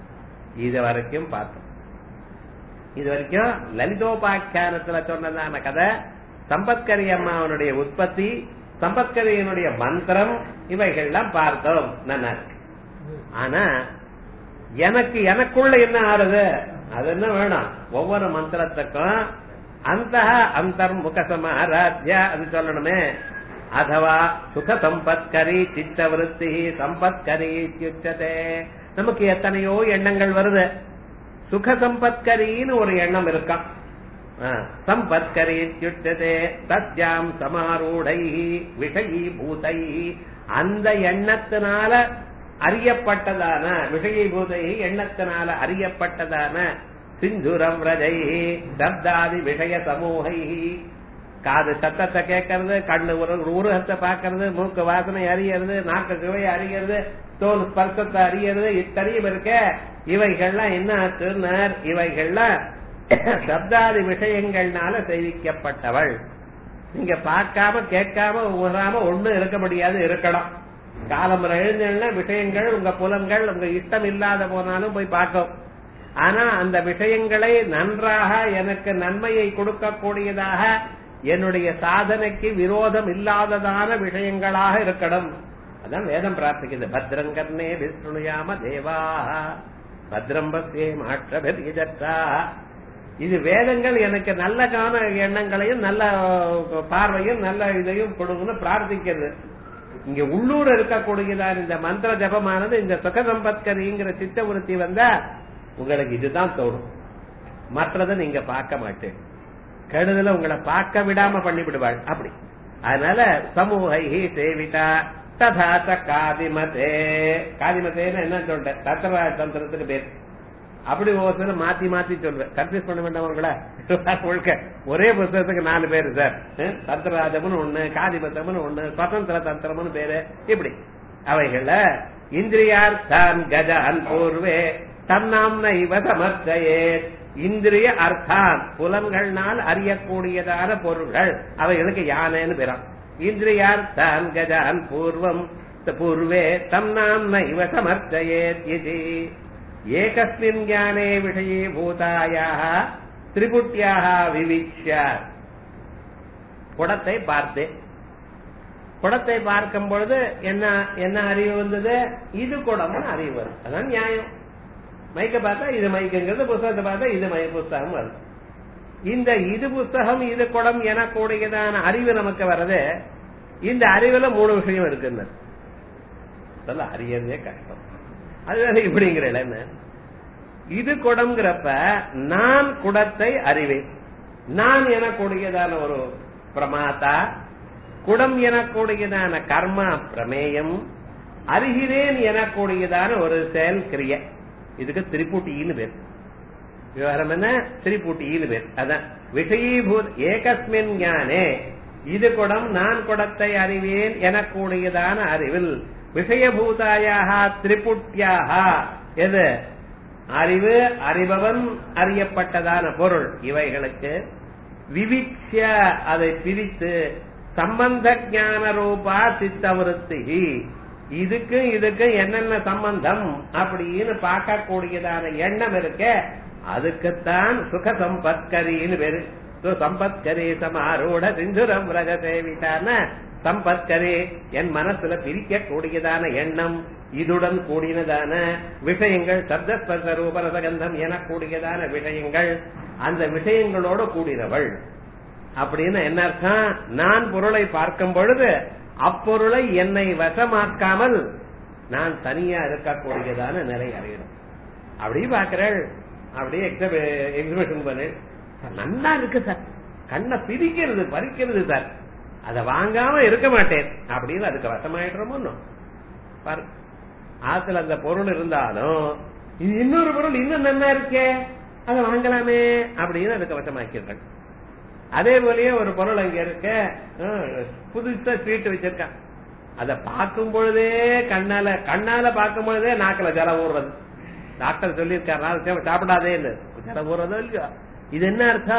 Speaker 1: இது வரைக்கும் பார்த்தோம். இது வரைக்கும் லலிதோபாக்கியானத்துல சொன்னதான கதை, சம்பத்கரி அம்மாவனுடைய உற்பத்தி, சம்பத்கரியனுடைய மந்திரம், இவைகள்லாம் பார்த்தோம். நல்லா இருக்கு. ஆனா எனக்கு எனக்குள்ள என்ன ஆறுது, அது என்ன வேணும், ஒவ்வொரு மந்திரத்துக்கும் அந்த அந்தர்முக சமாராத்ய அது சொல்லணுமே. அதுவா சுக சம்பத்கரி சித்தவருத்தி சம்பத்கரி இத்யுச்சதே. நமக்கு எத்தனையோ எண்ணங்கள் வருது. சுக சம்பத்கரின்னு ஒரு எண்ணம் இருக்கான். சம்பத்கரி இத்யுச்சதே தத்யாம் சமாரூடை விஷயீபூதை. அந்த எண்ணத்தினால அறியப்பட்டதான விஷயீபூதை, எண்ணத்தினால அறியப்பட்டதான சிந்துரம் ரஜை சப்தாதி விஷய சமூகை. காது சத்தத்தை கேட்கறது, கண்ணு உருகத்தை பாக்கிறது, மூக்கு வாசனை அறியறது, நாக்கு சுவை அறியறது, தோல் ஸ்பர்சத்தை அறியறது, இத்தனையும் இருக்க. இவைகள்லாம் என்ன ஆச்சுன்னார், இவைகள்லாம் சப்தாதி விஷயங்கள்னால செய்விக்கப்பட்டவள். நீங்க பார்க்காம கேட்காம உணராம ஒண்ணும் இருக்க முடியாது, இருக்கணும். காலம்புற எழுந்தா விஷயங்கள் உங்க புலன்கள் உங்க இஷ்டம் இல்லாத போனாலும் போய் பார்க்கும். ஆனா அந்த விஷயங்களை நன்றாக எனக்கு நன்மையை கொடுக்கக்கூடியதாக என்னுடைய சாதனைக்கு விரோதம் இல்லாததான விஷயங்களாக இருக்கணும். அதான் வேதம் பிரார்த்திக்குது. பத்ரங்கர்ணே விஷ்ணுயாம தேவா பத்ரம் பஸ்யே மாற்றா. இது வேதங்கள் எனக்கு நல்ல காண எண்ணங்களையும் நல்ல பார்வையும் நல்ல இதையும் கொடுங்கன்னு பிரார்த்திக்கிறது. இங்க உள்ளூர் இருக்கக்கூடியதான் இந்த மந்திர ஜபமானது, இந்த சுக சம்பத்கரிங்கிற சித்த உறுத்தி வந்தா உங்களுக்கு இதுதான் தோணும். மற்றதை நீங்க பார்க்க மாட்டேன், கெடுதல உங்களை பார்க்க விடாம பண்ணி விடுவாள். அப்படி அதனால சமூகை சேவிதா ததாச்ச காதிமதே. காதிமதேன்னு என்ன சொல்றேன், தத்திர தந்திரத்துக்கு பேர். அப்படி ஒவ்வொரு மாத்தி மாத்தி சொல்றேன், கன்ஃபியூஸ் பண்ண வேண்டாம் உங்களை. முழுக்க ஒரே புத்தகத்துக்கு நாலு பேரு சார். தந்திரராஜம்னு ஒண்ணு, காதிமத்தம்னு ஒண்ணு, சுதந்திர தந்திரம்னு பேரு. இப்படி அவைகள்ல இந்திரியார்த்தான் கஜான் பூர்வே தன்னாம் நைவ சமர்த்தையே. இந்திரிய அர்த்தான் புலன்கள்னால் அறியக்கூடியதான பொருள்கள், அவைகளுக்கு யானைன்னு பேராம். இந்திரியார்த்தான் கஜான் பூர்வம் பூர்வே தன்னாம் நைவ சமர்த்தையே. ஏகஸ்மின் ஞானே விஷயே பூதாயாக திரிபுட்டியாக விவிக்ஷ. குடத்தை பார்த்தேன். குடத்தை பார்க்கும் பொழுது என்ன என்ன அறிவு வந்தது, இது குடம்னு அறிவு வருது. அதான் நியாயம். மைக்க பார்த்தா இது மைக்குங்கிறது, புத்தகத்தை பார்த்தா இது மை புஸ்தகம் வருது. இந்த இது புஸ்தகம் இது குடம் எனக்கூடியதான அறிவு நமக்கு வருது. இந்த அறிவுல மூணு விஷயம் இருக்குன்னு சொல்ல அறியறதே கஷ்டம். அதுதான் இப்படிங்கிற என்ன, இது குடம்ங்கிறப்ப நான் குடத்தை அறிவேன். நான் எனக்கூடியதான ஒரு பிரமாதா, குடம் எனக்கூடியதான கர்மா பிரமேயம், அறிகிறேன் எனக்கூடியதான ஒரு செயல் கிரிய. இதுக்கு திரிபுட்டின்னு பேர். விவகாரம் என்ன, திரிபுட்டின்னு பேர். அதான் விஷயீபூத் ஏகஸ்மின் ஞானே. இது குடம், நான் குடத்தை அறிவேன் எனக்கூடியதான அறிவில் விஷயபூதாயாக திரிபுட்டியாக. எது அறிவு, அறிபவன், அறியப்பட்டதான பொருள், இவைகளுக்கு விவிக்ஷ அதை பிரித்து சம்பந்த ஞான ரூபா சித்தவருத்தி. இதுக்கு இதுக்கு என்னென்ன சம்பந்தம் அப்படின்னு பார்க்கக்கூடியதான எண்ணம் இருக்க, அதுக்குத்தான் சுக சம்பத்கரின்னு பேரு. சம்பத்கரி சமாரூட சிந்துரம் ரஜ சேவிதான சம்பத்கரி என் மனசுல பிரிக்க கூடியதான எண்ணம், இதுடன் கூடினதான விஷயங்கள், சப்தஸ்பர்ச ரூபரசகந்தம் எனக்கூடியதான விஷயங்கள், அந்த விஷயங்களோடு கூடினவள். அப்படின்னு என்ன அர்த்தம், நான் பொருளை பார்க்கும் பொழுது அப்பொருளை என்னை வசமாக்காமல் நான் தனியா இருக்கக்கூடியதான நிலை அறியணும். அப்படி பாக்குறேன், அப்படியே எக்ஸிபிஷன் பண்ணு, நல்லா இருக்கு சார், கண்ணை பிரிக்கிறது பறிக்கிறது சார், அதை வாங்காம இருக்க மாட்டேன் அப்படின்னு அதுக்கு வசமாயிடுறோமோ. ஆத்துல அந்த பொருள் இருந்தாலும் இது இன்னொரு பொருள் இன்னும் நல்லா இருக்கே, அதை வாங்கலாமே அப்படின்னு அதுக்கு வசமாக்கிறாங்க. அதே போலயே ஒரு பொருள் அங்க இருக்க, புதுசா ஸ்வீட் வச்சிருக்கான், அதை பார்க்கும் பொழுதே கண்ணால கண்ணால பார்க்கும் பொழுதே நாக்கில ஜலம் ஊடுறது. டாக்டர் சொல்லியிருக்காரு சாப்பிடாதே ஜலம் ஊடுறதோ இல்லையோ. இது என்ன அர்த்தம்,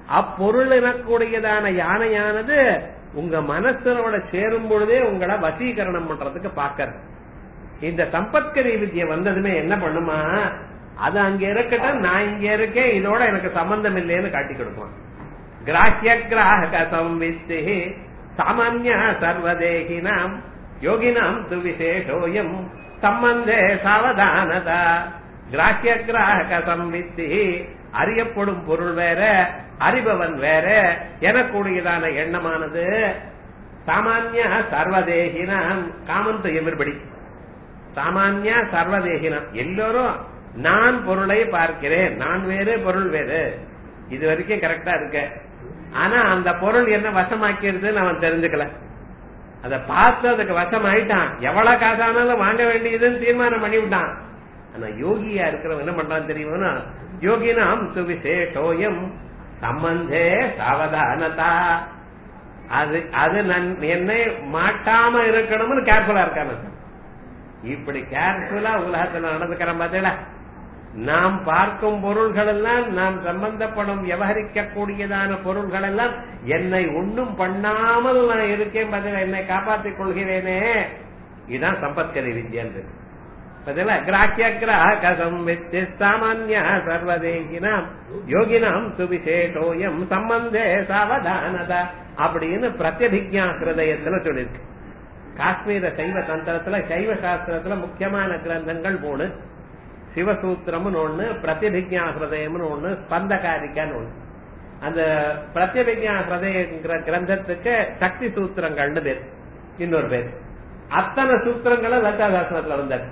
Speaker 1: அப்பொருள் எனக்கூடியதான யானையானது உங்க மனசனோட சேரும் பொழுதே உங்களை வசீகரணம் பண்றதுக்கு பாக்கிறது. இந்த சம்பத்கரி வித்யை வந்ததுமே என்ன பண்ணுமா, அது அங்க இருக்கட்டும், நான் இங்க இருக்கேன், இதோட எனக்கு சம்பந்தம் இல்லைன்னு காட்டி கொடுப்பான். கிராஹ்ய கிராஹக சம்வித்தி சாமான்ய சர்வதேகினாம் யோகினாம் து விசேஷோயம் சம்பந்தே சாவதானதா. கிராஹ்ய கிராஹக சம்வித்தி, அறியப்படும் பொருள் வேற, அறிபவன் வேற எனக்கூடியதான எண்ணமானது சாமான்ய சர்வதேகினாம் காமன் டு எவரிபடி. சாமான்ய சர்வதேகினம் எல்லோரும் நான் பொருளை பார்க்கிறேன், நான் வேறு பொருள் வேறு, இது வரைக்கும் கரெக்டா இருக்க. ஆனா அந்த பொருள் என்ன வசமாக்கிடுதுன்னு அவன் தெரிஞ்சுக்கல. அத பார்த்து அதுக்கு வசம் ஆயிட்டான், எவ்வளவு காசானாலும் வாங்க வேண்டியதுன்னு தீர்மானம் பண்ணிவிட்டான். ஆனா யோகியா இருக்கிறவன் என்ன பண்றான் தெரியுமா, யோகினாம் சுவிசேஷோயம் சம்பந்தே சாவதானதா. அது அது என்னை மாட்டாம இருக்கணும்னு கேர்ஃபுல்லா இருக்கான. இப்படி கேர்ஃபுல்லா உலகத்துல நடந்துக்கிறோம் பார்த்தீங்களா. நாம் பார்க்கும் பொருள்கள் எல்லாம், நாம் சம்பந்தப்படும் விவகரிக்க கூடியதான பொருள்கள் எல்லாம் என்னை ஒன்னும் பண்ணாமல் நான் இருக்கேன் பார்த்தீங்களா, என்னை காப்பாற்றிக் கொள்கிறேனே, இதுதான் சம்பத்கரி வித்யன்று. கிராஹ்ய கிராஹக சம்வித்தி சாமான்ய சர்வதேகினாம் யோகினாம் சுவிசேஷோயம் சம்பந்தே சாவதானதா அப்படின்னு பிரத்யபிக்ஞா ஹிருதயத்துல சொல்லிருக்கு. காஷ்மீர சைவ தந்திரத்துல சைவ சாஸ்திரத்துல முக்கியமான கிரந்தங்கள் மூணு, சிவசூத்திரம்னு ஒண்ணு, பிரத்யபிக்ஞா ஹிருதயம்னு ஒண்ணு, ஸ்பந்தகாரிக்கான்னு ஒண்ணு. அந்த பிரத்யபிக்ஞா ஹிருதயங்கிற கிரந்தத்துக்கு சக்தி சூத்திரங்கள்னு பேர், இன்னொரு பேர். அத்தனை சூத்திரங்களும் லலிதாசாஸ்திரத்துல வந்தாரு.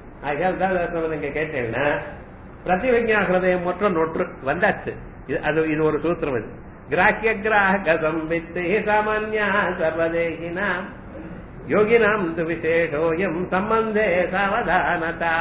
Speaker 1: நீங்க கேட்டீங்கன்னா பிரத்யபிக்ஞா ஹிருதயம் மற்றும் நொற்று வந்தாச்சு. அது இது ஒரு சூத்திரம். இது கிராஹ்ய கிராஹக சம்வித்தி சாமான்ய சர்வதேகினாம் யோகினாம் து விசேஷோயம் சம்பந்தே சாவதானதா.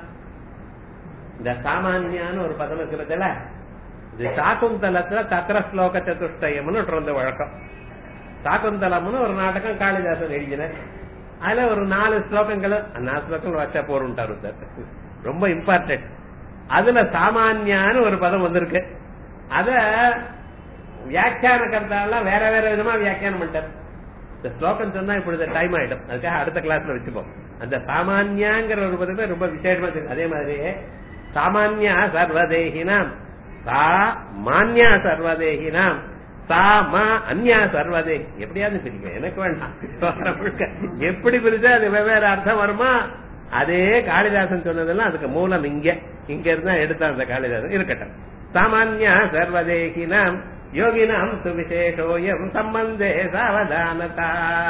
Speaker 1: இந்த சாமான்யான்னு ஒரு பதம் இருக்கிறதுல, இது சாகுந்தலத்துல தத்திர ஸ்லோக சதுஷ்டயம்னு வந்து வழக்கம். சாகுந்தலம்னு ஒரு நாடகம் காளிதாசன் எழுதினார். அதுல ஒரு நாலு ஸ்லோகங்கள், நாலு ஸ்லோகங்கள் வச்சா போருட்டாரு சார், ரொம்ப இம்பார்ட்டன்ட். அதுல சாமான்யான்னு ஒரு பதம் வந்திருக்கு. அத வியாக்கியான கருத்தாலாம் வேற வேற விதமா வியாக்கியானம் பண்ணிட்டார். இந்த ஸ்லோகம் சொன்னா இப்படி டைம் ஆயிடும், அதுக்காக அடுத்த கிளாஸ்ல வச்சுப்போம். அந்த சாமான்யாங்கிற ஒரு பதமே ரொம்ப விசேஷமா இருக்கு. அதே மாதிரி சாமான்யா சர்வதேகினாம் சா மான்யா சர்வதேகினாம் சா மா அந்யா சர்வதே. எப்படியாவது பிரிக்க எனக்கு வேண்டாம், எப்படி பிரிச்சா அது வெவ்வேறு அர்த்தம் வருமா. அதே காளிதாசன் சொன்னதெல்லாம் அதுக்கு மூலம் இங்க இங்க இருந்தா எடுத்தான் அந்த காளிதாசன். இருக்கட்டும். சாமான்யா சர்வதேகினாம் யோகினாம் சுவிசேஷோயம் சம்பந்தே சாவதானதா.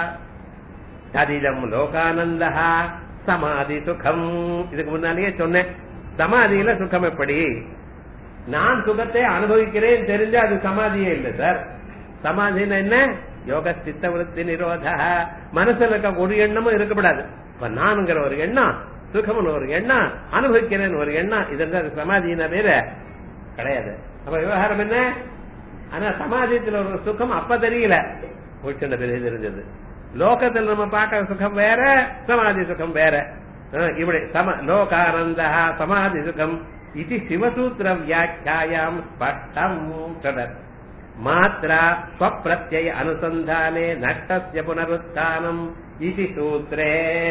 Speaker 1: ததிதம் லோகானந்தா சமாதி சுகம். இதுக்கு முன்னாலேயே சொன்னேன், சமாதியில சுகம் எப்படி. நான் சுகத்தை அனுபவிக்கிறேன் தெரிஞ்சா அது சமாதியே இல்லை சார். சமாதினா என்ன, யோக சித்த விருத்தி நிரோத. மனசுல இருக்க ஒரு எண்ணமும் இருக்கப்படாது. இப்ப நான்கிற ஒரு எண்ணம், சுகம்னு ஒரு எண்ணம், அனுபவிக்கிறேன் ஒரு எண்ணம், இதெல்லாம் சமாதினா பேரு கிடையாது. அப்ப விவகாரம் என்ன, ஆனா சமாதியத்துல ஒரு சுகம் அப்ப தெரியல, சின்ன பெரிய தெரிஞ்சது. லோகத்தில் நம்ம பார்க்கிற சுகம் வேற, சமாதி சுகம் வேற. இப்படி சம லோகானந்தா சமாதி சுகம் இது சிவசூத்திர வியாக்கியாயாம் ஸ்பஷ்டம் தொடர். மாத்ரா ஸ்வப்ரத்யய அனுசந்தானே நஷ்டஸ்ய புனருத்தானம் இது சூத்ரே.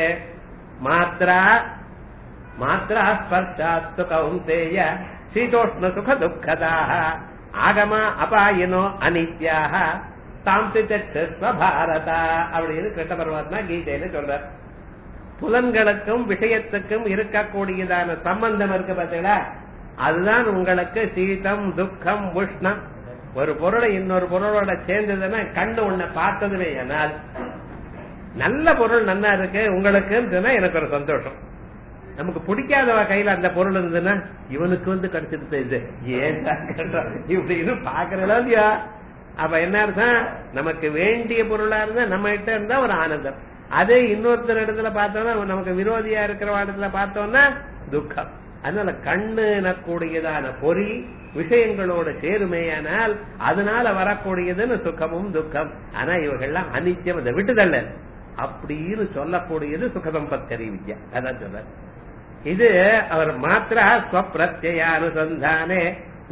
Speaker 1: மாத்ரா மாத்ரா ஸ்பர்ஷாஸ்து கௌந்தேய சீதோஷ்ண சுக துக்கதாக ஆகம அபாயினோ அனித்யாக பாரதா அப்படின்னு கிருஷ்ண பரமாத்மா கீதையில சொல்றார். புலன்களுக்கும் விஷயத்துக்கும் இருக்கக்கூடியதான சம்பந்தம் இருக்கு பார்த்தீங்களா, அதுதான் உங்களுக்கு சீதம் துக்கம் உஷ்ணம். ஒரு பொருளை இன்னொரு பொருளோட சேர்ந்ததுன்னா கண்ணு உன்னை பார்த்ததுமே, ஆனால் நல்ல பொருள் நல்லா இருக்கு உங்களுக்கு எனக்கு ஒரு சந்தோஷம். நமக்கு பிடிக்காதவ கையில அந்த பொருள் இருந்ததுன்னா இவனுக்கு வந்து கிடைச்சிட்டு இது ஏன் இப்படின்னு பாக்குறதா இல்லையா. அப்ப என்ன அர்த்தம், நமக்கு வேண்டிய பொருளா இருந்தா நம்ம கிட்ட இருந்தா ஒரு ஆனந்தம். அதே இன்னொருத்தர் இடத்துல பார்த்தோம்னா, நமக்கு விரோதியா இருக்கிற இடத்துல பார்த்தோம்னா துக்கம். அதனால கண்ணு கூடியதான பொறி விஷயங்களோட சேருமையானால் அதனால வரக்கூடியதுன்னு சுகமும் துக்கம். ஆனா இவர்கள்லாம் அனித்தியம், அதை விட்டுதல்ல அப்படின்னு சொல்லக்கூடியது சுகசம்பத்கரி வித்யா. அதான் சொல்ற. இது அவர் மாத்திரா ஸ்வப்ரத்யய அனுசந்தானே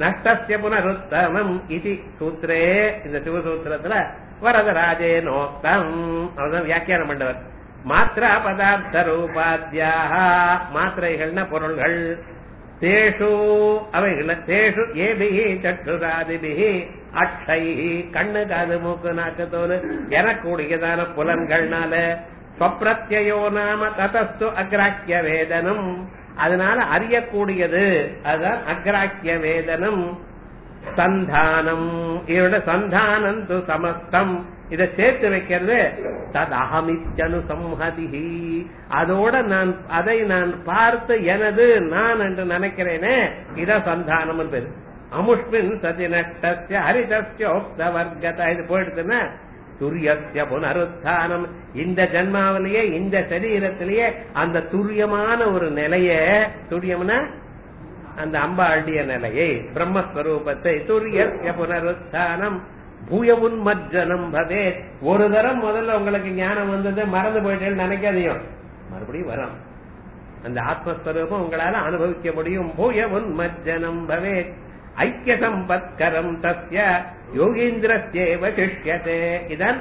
Speaker 1: நஷ்டஸ்ய புனருத்தமம் இது சூத்திரே, இந்த சிவசூத்திரத்துல வரதராஜே நோக்தம் அவர்தான் வியாக்கியானம் பண்ணவர். மாத்ரா பதார்த்த ரூபாத்யாக மாத்திரைகள்னா பொருள்கள், தேஷு அவைகள் தேஷு ஏபிஹி சற்றுராதிபிஹி அக்ஷைஹி கண்ணு காது மூக்கு நாக்கு தோல் எனக்கூடியதான புலன்கள்னால ஸ்வப்ரத்யயோ நாம ததஸ்து அக்ராக்கிய வேதனம் அதனால அறியக்கூடியது அதுதான் அக்ராக்கிய வேதனம். சந்தானம் இதோட சந்தானம் து சமஸ்தம் இதை சேர்த்து வைக்கிறது தத் அகமித்யனு சம்ஹதிஹி அதோட நான் அதை நான் பார்த்து எனது நான் என்று நினைக்கிறேனே இத சந்தானம் பேரு. அமுஷ்மின் சதி நஷ்டஸ்ய ஹரிதஸ்யோக்த வர்க்கத இது போயிடுதுன்னா துரியஸ்ய புனருத்தானம் இந்த ஜன்மாவிலேயே இந்த சரீரத்திலேயே அந்த துரியமான ஒரு நிலைய துரியம்னா அந்த அம்பாளுடைய நிலையை பிரம்மஸ்வரூபத்தை துரியஸ்ய புனருத்தானம் பூய உன்மஜ்ஜனம் பவே ஒரு தரம் முதல்ல உங்களுக்கு ஞானம் வந்தது மறந்து போயிட்டேன்னு நினைக்காதீங்க, மறுபடியும் வரும் அந்த ஆத்மஸ்வரூபம் உங்களால அனுபவிக்க முடியும். பூய உன்மஜ்ஜனம் பவே ஐக்கிய சம்பத்கரம் தஸ்ய யோகீந்திரஸ்யேவ சிஷ்யதே இதான்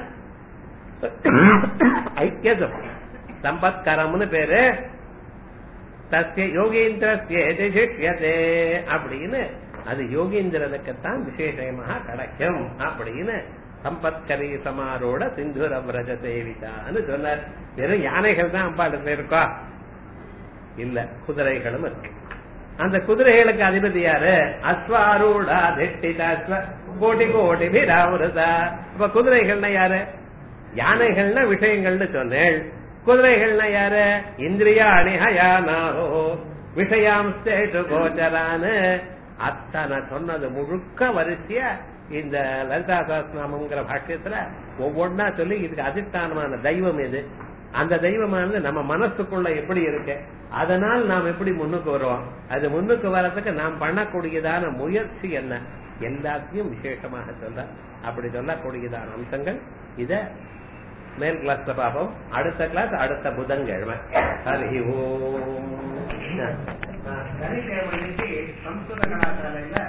Speaker 1: ஐக்கிய சம்பத்கரம்னு பேரு. தஸ்ய யோகீந்திரஸ்யேதி சிஷ்யதே அப்படின்னு அது யோகீந்திரனுக்குத்தான் விசேஷமாக கிடைக்கும் அப்படின்னு சம்பத்கரி சமாரோட சிந்துர விரஜ சேவிதான்னு சொன்னார். வெறும் யானைகள் தான் அம்பாளுக்கு இருக்கா இல்ல, குதிரைகளும் இருக்கு. அந்த குதிரைகளுக்கு அதிபதி யாரு? அஸ்வாரூடா திட்டிதா கோடி கோடி பிராவிரதா. இப்ப குதிரைகள்னா யாரு? யானைகள்னா விஷயங்கள்னு சொன்னேள். குதிரைகள்னா யாரு? இந்திரியா அணிஹயானாஹோ விஷயாம்சேஷு கோச்சரான்னு அத்தனை சொன்னது முழுக்க வரிசையா இந்த லலிதா சஹஸ்ரநாமங்கிற பாஷ்யத்துல ஒவ்வொன்னா சொல்லி இதுக்கு அதிஷ்டானமான தெய்வம் எது, அந்த தெய்வமானது நம்ம மனசுக்குள்ள எப்படி இருக்கு, அதனால் நாம் எப்படி முன்னுக்கு வருவோம், அது முன்னுக்கு வர்றதுக்கு நாம் பண்ணக்கூடியதான முயற்சி என்ன, எல்லாத்தையும் விசேஷமாக சொல்ற. அப்படி சொல்லக்கூடியதான அம்சங்கள் இத மேல் கிளாஸ்ல பார்ப்போம். அடுத்த கிளாஸ் அடுத்த புதன்கிழமை. ஹரி ஓம். சனிக்கிழமை சம்ஸ்கிருத கலாசாலையில